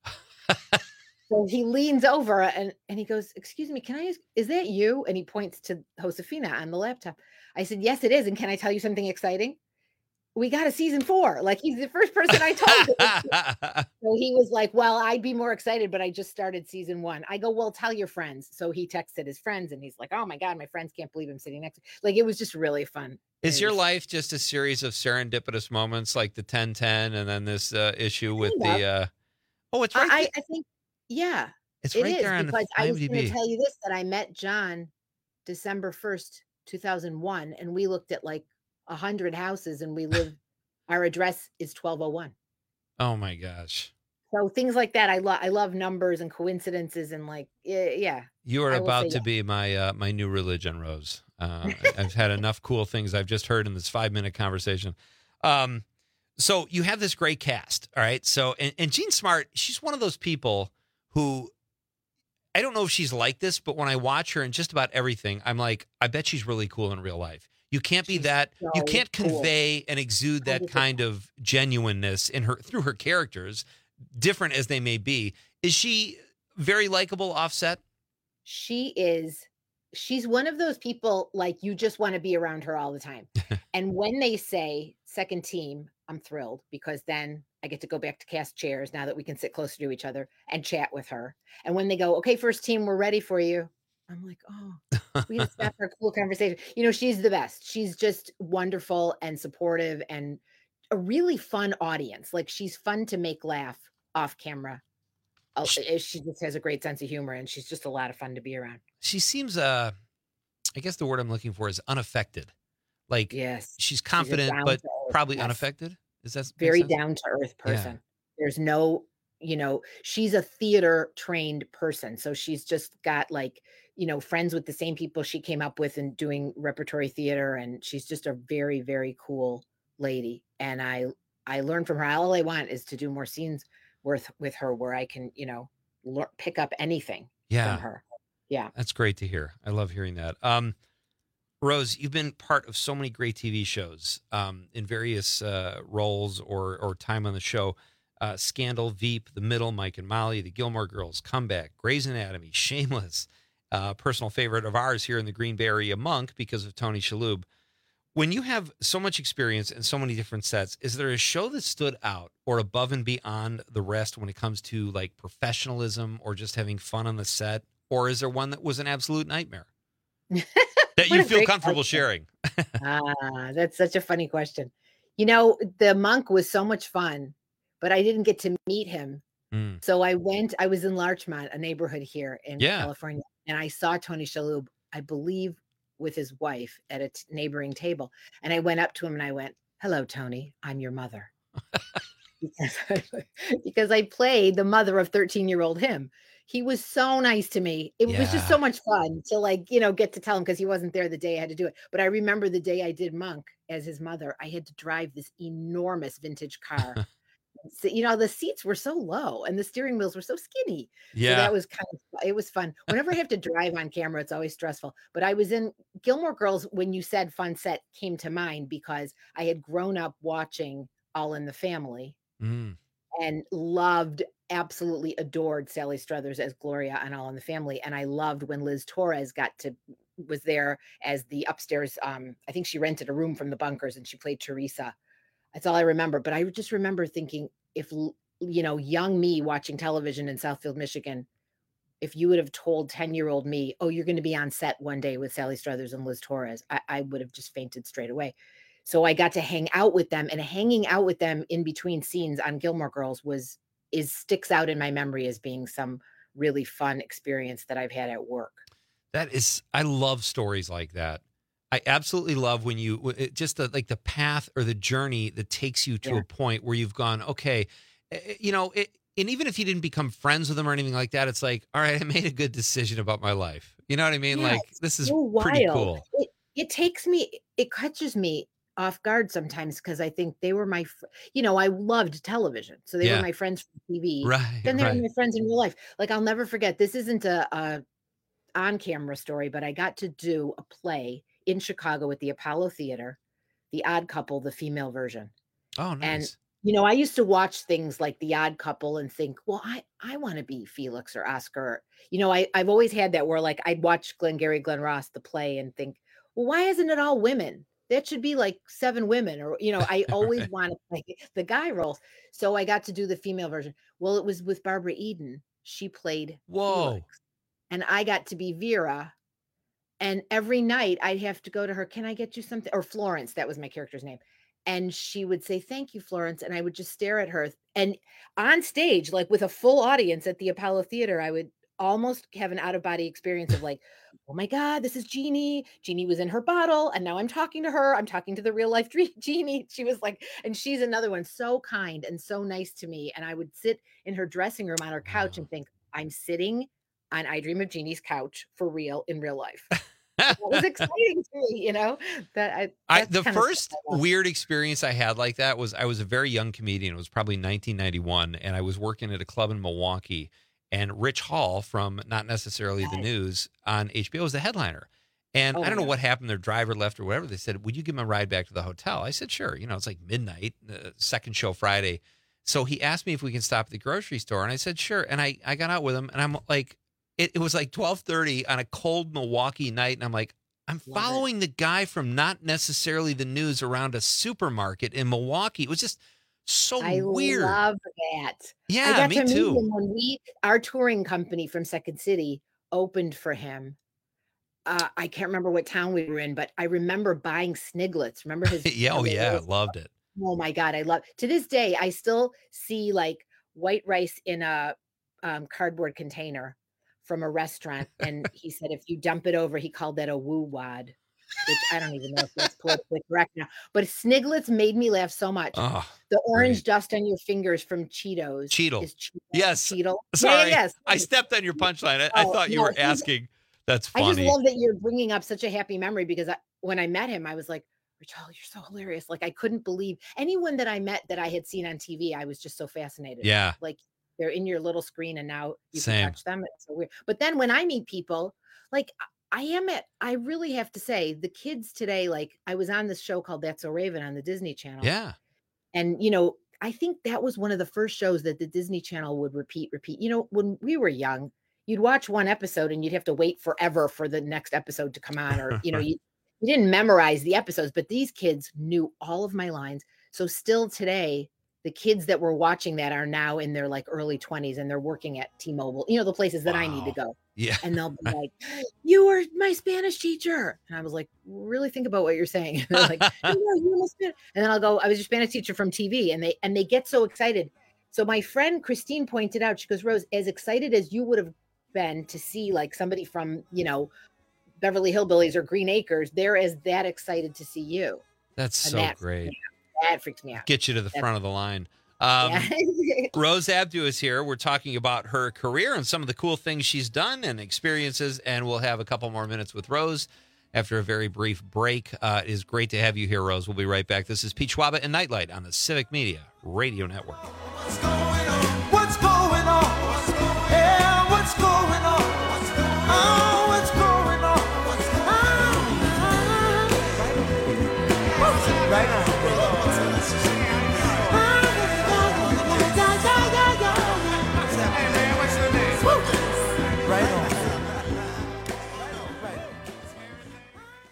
So he leans over and, and he goes, "Excuse me, can I ask, is that you?" And he points to Josefina on the laptop. I said, "Yes, it is. And can I tell you something exciting? We got a season four." Like, he's the first person I told. So he was like, "Well, I'd be more excited, but I just started season one." I go, "Well, tell your friends." So he texted his friends, and he's like, "Oh my God, my friends can't believe I'm sitting next to." Like, it was just really fun. Is It your was- life just a series of serendipitous moments like the ten ten and then this uh, issue with Kind the. of. Uh... Oh, it's I, right. I, there. I think, yeah, It's it right is, there on because I was going to IMDb. tell you this, that I met John December first, two thousand one, and we looked at like a hundred houses, and we live, our address is twelve oh one. Oh my gosh. So things like that. I love, I love numbers and coincidences, and like, yeah, yeah. You are I will about say to yes. be my uh, my new religion, Rose. Uh, I've had enough cool things I've just heard in this five minute conversation. Um, so you have this great cast, all right. So and, and Jean Smart, she's one of those people who I don't know if she's like this, but when I watch her in just about everything, I'm like, I bet she's really cool in real life. You can't be that. You so can't cool. convey and exude that kind of genuineness in her through her characters, different as they may be. Is she very likable, Offset? She is, she's one of those people, like, you just want to be around her all the time. And when they say second team, I'm thrilled, because then I get to go back to cast chairs now that we can sit closer to each other and chat with her. And when they go, "Okay, first team, we're ready for you," I'm like, oh, we just got our cool conversation. You know, she's the best. She's just wonderful and supportive and a really fun audience. Like, she's fun to make laugh off camera. Oh, She just has a great sense of humor, and she's just a lot of fun to be around. She seems, uh, I guess the word I'm looking for is unaffected. Like, Yes, she's she's a confident, but down-to-earth, probably yes. unaffected. Is that make Very sense? down to earth Yeah. person. There's no, you know, she's a theater trained person. So she's just got, like, you know, friends with the same people she came up with and doing repertory theater. And she's just a very, very cool lady. And I, I learned from her. All I want is to do more scenes with, with her where I can, you know, lear- pick up anything Yeah. from her. Yeah. That's great to hear. I love hearing that. Um, Rose, you've been part of so many great T V shows um, in various uh, roles or or time on the show. Uh, Scandal, Veep, The Middle, Mike and Molly, The Gilmore Girls, Comeback, Grey's Anatomy, Shameless, uh, personal favorite of ours here in the Green Bay area, Monk, because of Tony Shalhoub. When you have so much experience and so many different sets, is there a show that stood out or above and beyond the rest when it comes to like professionalism or just having fun on the set? Or is there one that was an absolute nightmare that What you a feel great comfortable question. sharing? Ah, that's such a funny question. You know, the Monk was so much fun, but I didn't get to meet him. Mm. So I went, I was in Larchmont, a neighborhood here in Yeah. California, and I saw Tony Shalhoub, I believe, with his wife at a t- neighboring table. And I went up to him and I went, "Hello, Tony, I'm your mother." because, I, because I played the mother of thirteen-year-old him. He was so nice to me. It was just Yeah. so much fun to, like, you know, get to tell him, because he wasn't there the day I had to do it. But I remember the day I did Monk as his mother, I had to drive this enormous vintage car. So, you know, the seats were so low and the steering wheels were so skinny. So Yeah. that was kind of, it was fun. Whenever I have to drive on camera, it's always stressful. But I was in Gilmore Girls when you said fun set came to mind, because I had grown up watching All in the Family Mm. and loved, absolutely adored Sally Struthers as Gloria on All in the Family. And I loved when Liz Torres got to, was there as the upstairs. Um, I think she rented a room from the Bunkers and she played Teresa. That's all I remember. But I just remember thinking, if, l- you know, young me watching television in Southfield, Michigan, if you would have told ten-year-old me, oh, you're going to be on set one day with Sally Struthers and Liz Torres, I, I would have just fainted straight away. So I got to hang out with them, and hanging out with them in between scenes on Gilmore Girls was is sticks out in my memory as being some really fun experience that I've had at work. That is, I love stories like that. I absolutely love when you it, just the, like the path or the journey that takes you to Yeah. a point where you've gone, okay, eh, you know, it, and even if you didn't become friends with them or anything like that, it's like, all right, I made a good decision about my life. You know what I mean? Yeah, like, it's this is so pretty wild. cool. It, it takes me, it catches me off guard sometimes because I think they were my, fr- you know, I loved television. So they Yeah. were my friends from T V. Right, Then they right. were my friends in real life. Like, I'll never forget, this isn't a, a on-camera story, but I got to do a play in Chicago at the Apollo Theater, The Odd Couple, the female version. Oh, And, nice. you know, I used to watch things like The Odd Couple and think, well, I, I want to be Felix or Oscar. You know, I, I've always had that where like I'd watch Glengarry Glen Ross, the play, and think, well, why isn't it all women? That should be like seven women, or, you know, I always Right. want to play the guy roles. So I got to do the female version. Well, it was with Barbara Eden. She played Whoa. Felix, and I got to be Vera. And every night I'd have to go to her, can I get you something? Or Florence, that was my character's name. And she would say, thank you, Florence. And I would just stare at her. And on stage, like with a full audience at the Apollo Theater, I would almost have an out-of-body experience of like, oh my God, this is Jeannie. Jeannie was in her bottle. And now I'm talking to her. I'm talking to the real life Jeannie. She was like, and she's another one, so kind and so nice to me. And I would sit in her dressing room on her couch and think, I'm sitting on I Dream of Jeannie's couch for real in real life. It was exciting to me, you know, that I, I that's the kind of first stuff I love. weird experience I had like that was I was a very young comedian. It was probably nineteen ninety-one, and I was working at a club in Milwaukee, and Rich Hall from Not Necessarily the News on H B O was the headliner. And Oh, I don't know yeah. what happened. Their driver left or whatever. They said, would you give him a ride back to the hotel? I said, sure. You know, it's like midnight, uh, second show Friday. So he asked me if we can stop at the grocery store, and I said, sure. And I, I got out with him, and I'm like, it, it was like twelve thirty on a cold Milwaukee night, and I'm like, I'm Love it. following the guy from Not Necessarily the News around a supermarket in Milwaukee. It was just so I weird. love that. Yeah, I got me to meet too. him when we, our touring company from Second City opened for him. Uh, I can't remember what town we were in, but I remember buying Sniglets. Remember his? yeah, oh I mean, it yeah, was- loved it. Oh my God, I love. To this day, I still see like white rice in a um, cardboard container from a restaurant, and he said if you dump it over, he called that a woo wad, which I don't even know if that's politically correct now. But Sniglets made me laugh so much. Oh, The orange great. dust on your fingers from Cheetos. Cheetle. Is Cheetle. Yes. Cheetle. Yeah, Sorry, yes. I stepped on your punchline. I, I Oh, thought you no, were he's- asking. That's I just funny. love that you're bringing up such a happy memory because I, when I met him, I was like, Rachel, you're so hilarious. Like I couldn't believe anyone that I met that I had seen on T V. I was just so fascinated. Yeah. Like they're in your little screen and now you Same. can touch them. It's so weird. But then when I meet people, like I am at, I really have to say the kids today, like I was on this show called That's So Raven on the Disney Channel. Yeah. And, you know, I think that was one of the first shows that the Disney Channel would repeat, repeat. You know, when we were young, you'd watch one episode and you'd have to wait forever for the next episode to come on, or, you know, you, you didn't memorize the episodes, but these kids knew all of my lines. So still today, the kids that were watching that are now in their like early twenties and they're working at T-Mobile, you know, the places that I need to go. Yeah. And they'll be like, you were my Spanish teacher. And I was like, really think about what you're saying. And they're like, "No, no, you were my Spanish." And then I'll go, I was your Spanish teacher from T V. And they, and they get so excited. So my friend Christine pointed out, she goes, Rose, as excited as you would have been to see like somebody from, you know, Beverly Hillbillies or Green Acres, they're as that excited to see you. That's And so that- great. That freaks me out. Get you to the That's- front of the line. Um, Yeah. Rose Abdu is here. We're talking about her career and some of the cool things she's done and experiences, and we'll have a couple more minutes with Rose after a very brief break. Uh, it is great to have you here, Rose. We'll be right back. This is Pete Schwaba and Nightlight on the Civic Media Radio Network. What's going on? Yeah, what's going on? Oh, what's going on? Oh, right on. Right on.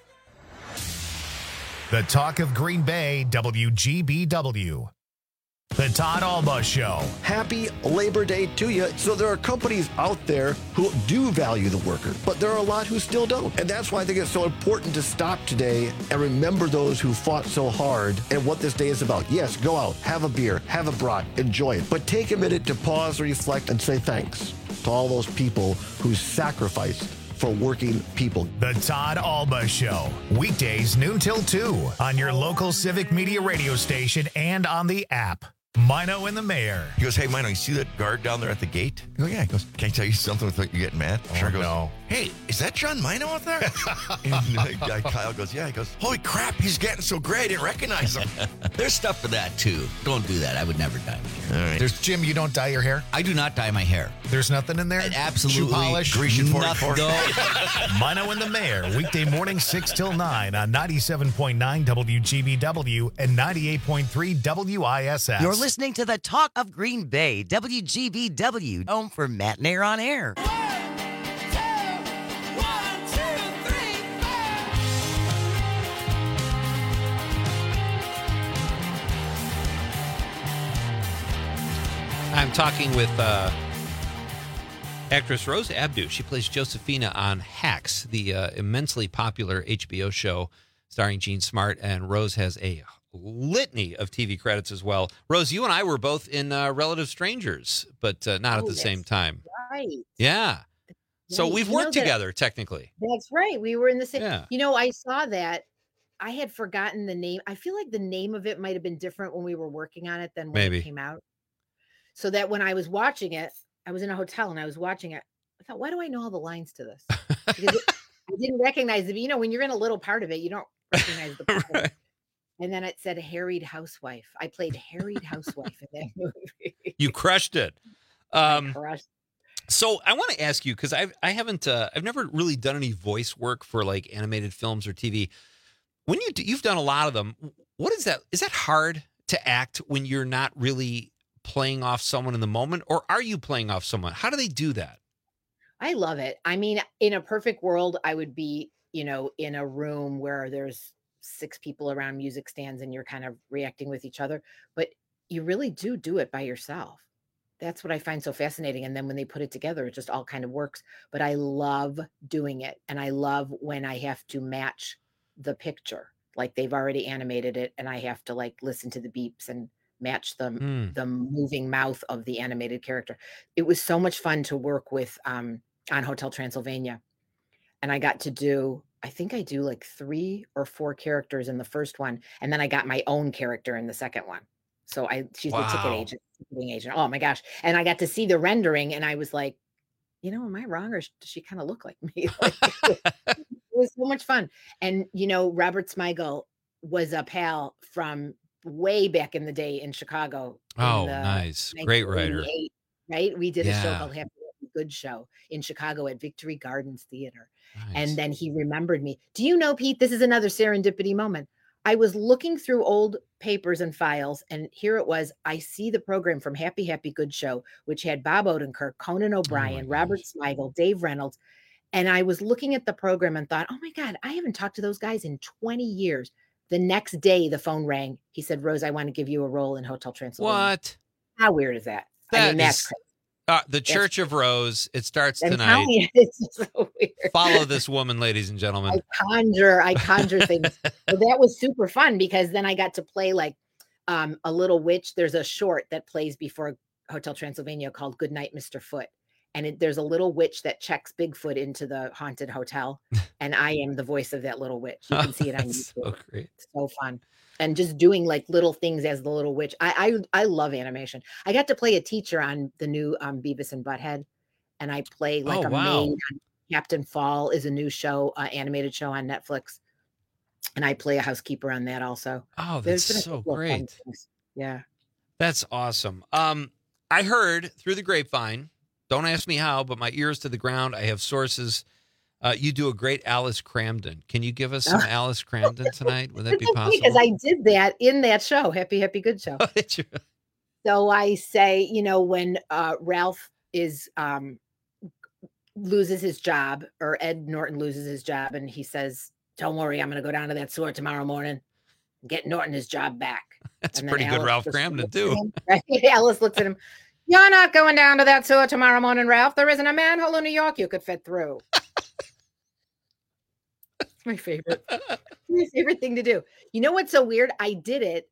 The talk of Green Bay, W G B W. The Todd Alba Show. Happy Labor Day to you. So there are companies out there who do value the worker, but there are a lot who still don't. And that's why I think it's so important to stop today and remember those who fought so hard and what this day is about. Yes, go out, have a beer, have a brat, enjoy it. But take a minute to pause, reflect, and say thanks to all those people who sacrificed for working people. The Todd Alba Show. Weekdays noon till two on your local Civic Media radio station and on the app. Mino and the Mayor. He goes, hey, Mino, you see that guard down there at the gate? I go, yeah. He goes, can I tell you something without you getting mad? Oh, sure goes, no. Hey, is that John Mino out there? And the guy Kyle goes, yeah. He goes, holy crap, he's getting so gray, I didn't recognize him. There's stuff for that, too. Don't do that. I would never dye my hair. All right. There's Jim, you don't dye your hair? I do not dye my hair. There's nothing in there? Absolutely. Shoe polish? Grecian Nothing. forty-four. Mino and the Mayor, weekday morning six till nine on ninety-seven point nine W G B W and ninety-eight point three W I S S. You're listening to the Talk of Green Bay, W G B W, home for Matt Nair on air. I'm talking with uh, actress Rose Abdoo. She plays Josephina on Hacks, the uh, immensely popular H B O show starring Gene Smart, and Rose has a litany of T V credits as well. Rose, you and I were both in uh, Relative Strangers, but uh, not Oh, at the that's same time. Right. Yeah. So Right. we've You know worked that- together, technically. That's right. We were in the same. Yeah. You know, I saw that. I had forgotten the name. I feel like the name of it might have been different when we were working on it than when Maybe. it came out. So that when I was watching it, I was in a hotel and I was watching it. I thought, why do I know all the lines to this? Because it, I didn't recognize it. You know, when you're in a little part of it, you don't recognize the part. Right. And then it said harried housewife. I played harried housewife in that movie. You crushed it. Um, crushed. So I want to ask you, because I've I haven't uh, I've never really done any voice work for like animated films or T V. When you do, you've done a lot of them, what is that? Is that hard to act when you're not really playing off someone in the moment, or are you playing off someone? How do they do that? I love it. I mean, in a perfect world, I would be, you know, in a room where there's six people around music stands and you're kind of reacting with each other, but you really do do it by yourself. That's what I find so fascinating. And then when they put it together, it just all kind of works. But I love doing it. And I love when I have to match the picture, like they've already animated it and I have to like listen to the beeps and match the, Mm. the moving mouth of the animated character. It was so much fun to work with um, on Hotel Transylvania. And I got to do, I think I do like three or four characters in the first one. And then I got my own character in the second one. So I, she's the ticket Wow. agent, ticketing agent. Oh my gosh. And I got to see the rendering and I was like, you know, am I wrong? Or sh- does she kind of look like me? Like, it was so much fun. And, you know, Robert Smigel was a pal from way back in the day in Chicago. in Oh, the nice. Great writer. nineteen eighty-eight, Right? We did a show Yeah. called Happy Happy Good Show in Chicago at Victory Gardens Theater. Nice. And then he remembered me. Do you know, Pete, this is another serendipity moment. I was looking through old papers and files, and here it was. I see the program from Happy Happy Good Show, which had Bob Odenkirk, Conan O'Brien, Robert Smigel, Dave Reynolds. And I was looking at the program and thought, oh my God, I haven't talked to those guys in twenty years. The next day, the phone rang. He said, Rose, I want to give you a role in Hotel Transylvania. What? How weird is that? I That mean, that's is- crazy. Uh, the Church of Rose. It starts I'm tonight. telling you, it's so weird. Follow this woman, ladies and gentlemen. I conjure, I conjure things. But that was super fun because then I got to play like um, a little witch. There's a short that plays before Hotel Transylvania called Good Night, Mister Foot. And it, there's a little witch that checks Bigfoot into the haunted hotel. And I am the voice of that little witch. You can see it on That's YouTube. so great. It's so fun. And just doing like little things as the little witch. I I, I love animation. I got to play a teacher on the new um, Beavis and Butthead. And I play like Oh, a wow. maid on Captain Fall is a new show, uh, animated show on Netflix. And I play a housekeeper on that also. Oh, There's that's been a so couple of fun great. things. Yeah. That's awesome. Um, I heard through the grapevine, don't ask me how, but my ears to the ground. I have sources. Uh, you do a great Alice Cramden. Can you give us some Alice Cramden tonight? Would that be possible? Because I did that in that show, Happy Happy Good Show. So I say, you know, when uh, Ralph is um, loses his job, or Ed Norton loses his job, and he says, "Don't worry, I'm going to go down to that sewer tomorrow morning and get Norton his job back." That's And then pretty good Alice Ralph just Cramden, looks at too. him, right? Alice looks at him. You're not going down to that sewer tomorrow morning, Ralph. There isn't a manhole in New York you could fit through. It's my favorite. My favorite thing to do. You know what's so weird? I did it.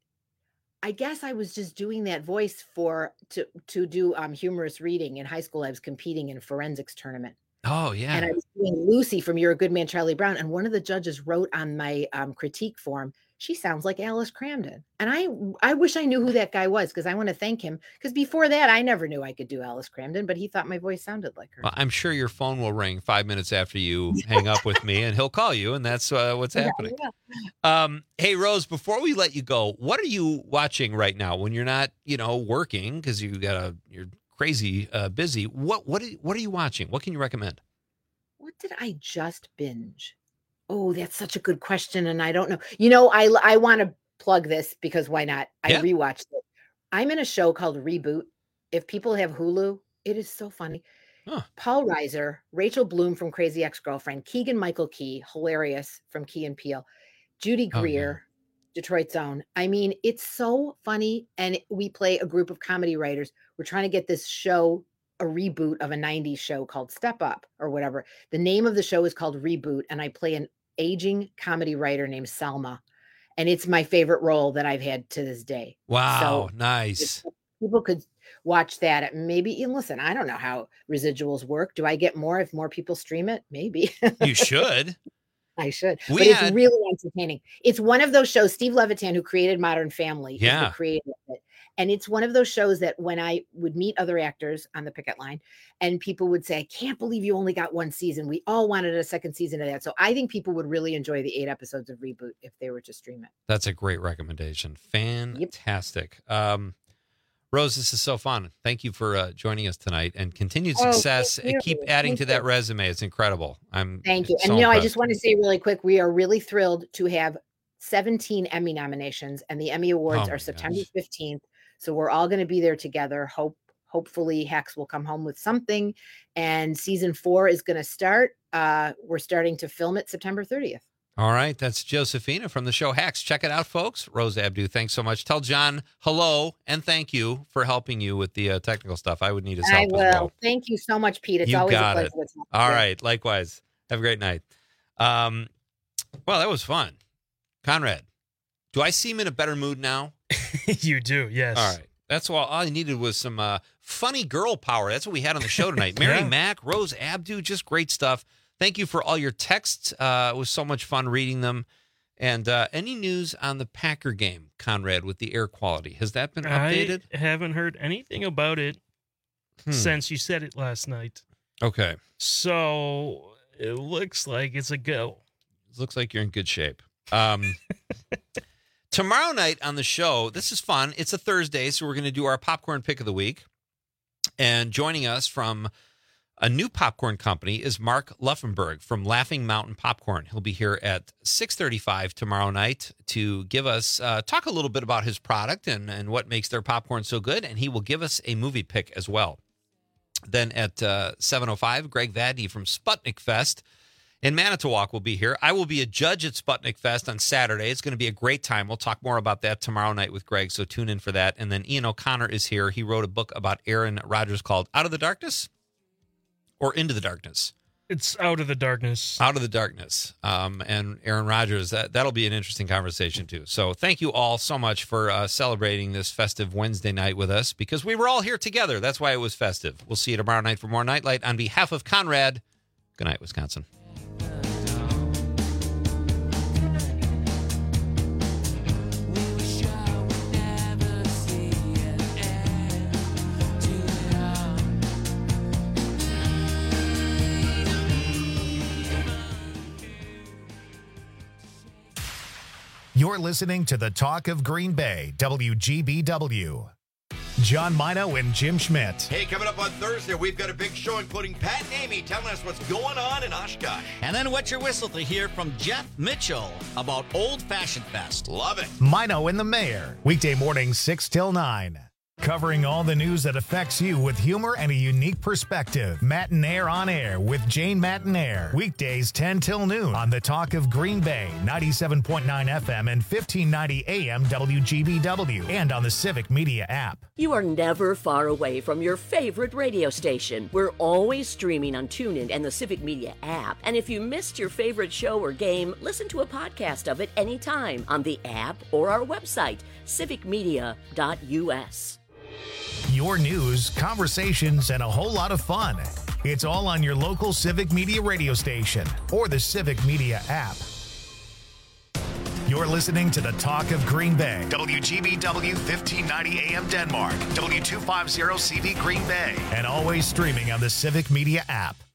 I guess I was just doing that voice for to to do um, humorous reading in high school. I was competing in a forensics tournament. Oh, yeah. And I was doing Lucy from You're a Good Man, Charlie Brown. And one of the judges wrote on my um, critique form, she sounds like Alice Cramden. And I I wish I knew who that guy was because I want to thank him. Because before that, I never knew I could do Alice Cramden, but he thought my voice sounded like her. Well, I'm sure your phone will ring five minutes after you hang up with me, and he'll call you, and that's uh, what's happening. Yeah, yeah. Um, hey, Rose, before we let you go, what are you watching right now when you're not, you know, working because you got a you're crazy uh, busy? What what are, what are you watching? What can you recommend? What did I just binge? Oh, that's such a good question. And I don't know. You know, I I want to plug this because why not? I Yeah. rewatched it. I'm in a show called Reboot. If people have Hulu, it is so funny. Huh. Paul Reiser, Rachel Bloom from Crazy Ex-Girlfriend, Keegan Michael Key, hilarious from Key and Peele, Judy Oh, yeah. Greer, Detroit's Own. I mean, it's so funny. And we play a group of comedy writers. We're trying to get this show a reboot of a nineties show called Step Up or whatever. The name of the show is called Reboot, and I play an aging comedy writer named Selma, and it's my favorite role that I've had to this day. Wow, So nice. people could watch that. At maybe and listen. I don't know how residuals work. Do I get more if more people stream it? Maybe You should. I should. We but it's had- really entertaining. It's one of those shows. Steve Levitan, who created Modern Family, is Yeah. the creator of it. And it's one of those shows that when I would meet other actors on the picket line and people would say, I can't believe you only got one season. We all wanted a second season of that. So I think people would really enjoy the eight episodes of Reboot if they were to stream it. That's a great recommendation. Fantastic. Um, Rose, this is so fun. Thank you for uh, joining us tonight and continued Oh, success. thank And keep you. adding Thank to that you. resume. It's incredible. I'm Thank you. so And you know, I impressed. just want to say really quick, we are really thrilled to have seventeen Emmy nominations, and the Emmy Awards Oh my are September gosh. fifteenth. So we're all going to be there together. Hope hopefully Hex will come home with something. And season four is going to start. Uh, we're starting to film it September thirtieth. All right. That's Josephina from the show Hacks. Check it out, folks. Rose Abdu, thanks so much. Tell John hello and thank you for helping you with the uh, technical stuff. I would need his I help will. as well. Thank you so much, Pete. It's You always got a it. pleasure to talk to All you. right. Likewise. Have a great night. Um, well, that was fun. Conrad, do I seem in a better mood now? You do, yes. All right. That's all, all I needed was some uh, funny girl power. That's what we had on the show tonight. Mary Yeah. Mack, Rose Abdu, just great stuff. Thank you for all your texts. Uh, it was so much fun reading them. And uh, any news on the Packer game, Conrad, with the air quality? Has that been updated? I haven't heard anything about it Hmm. since you said it last night. Okay. So it looks like it's a go. Looks like you're in good shape. Um, tomorrow night on the show, this is fun. It's a Thursday, so we're going to do our popcorn pick of the week. And joining us from a new popcorn company is Mark Luffenberg from Laughing Mountain Popcorn. He'll be here at six thirty-five tomorrow night to give us, uh, talk a little bit about his product and, and what makes their popcorn so good. And he will give us a movie pick as well. Then at uh, seven oh five, Greg Vadney from Sputnik Fest in Manitowoc will be here. I will be a judge at Sputnik Fest on Saturday. It's going to be a great time. We'll talk more about that tomorrow night with Greg, so tune in for that. And then Ian O'Connor is here. He wrote a book about Aaron Rodgers called Out of the Darkness or Into the Darkness? It's Out of the Darkness. Out of the Darkness. Um, and Aaron Rodgers, that, that'll be an interesting conversation too. So thank you all so much for uh, celebrating this festive Wednesday night with us because we were all here together. That's why it was festive. We'll see you tomorrow night for more Nightlight. On behalf of Conrad, good night, Wisconsin. You're listening to the Talk of Green Bay, W G B W. John Mino and Jim Schmidt. Hey, coming up on Thursday, we've got a big show including Pat and Amy telling us what's going on in Oshkosh. And then wet your whistle to hear from Jeff Mitchell about Old Fashioned Fest. Love it. Mino and the Mayor. Weekday mornings six till nine. Covering all the news that affects you with humor and a unique perspective. Matinaire on Air with Jane Matinaire. Weekdays ten till noon on the Talk of Green Bay, ninety-seven point nine F M and fifteen ninety A M W G B W, and on the Civic Media app. You are never far away from your favorite radio station. We're always streaming on TuneIn and the Civic Media app. And if you missed your favorite show or game, listen to a podcast of it anytime on the app or our website, civic media dot U S. Your news, conversations, and a whole lot of fun. It's all on your local Civic Media radio station or the Civic Media app. You're listening to the Talk of Green Bay. W G B W fifteen ninety A M Denmark. W two fifty C V Green Bay. And always streaming on the Civic Media app.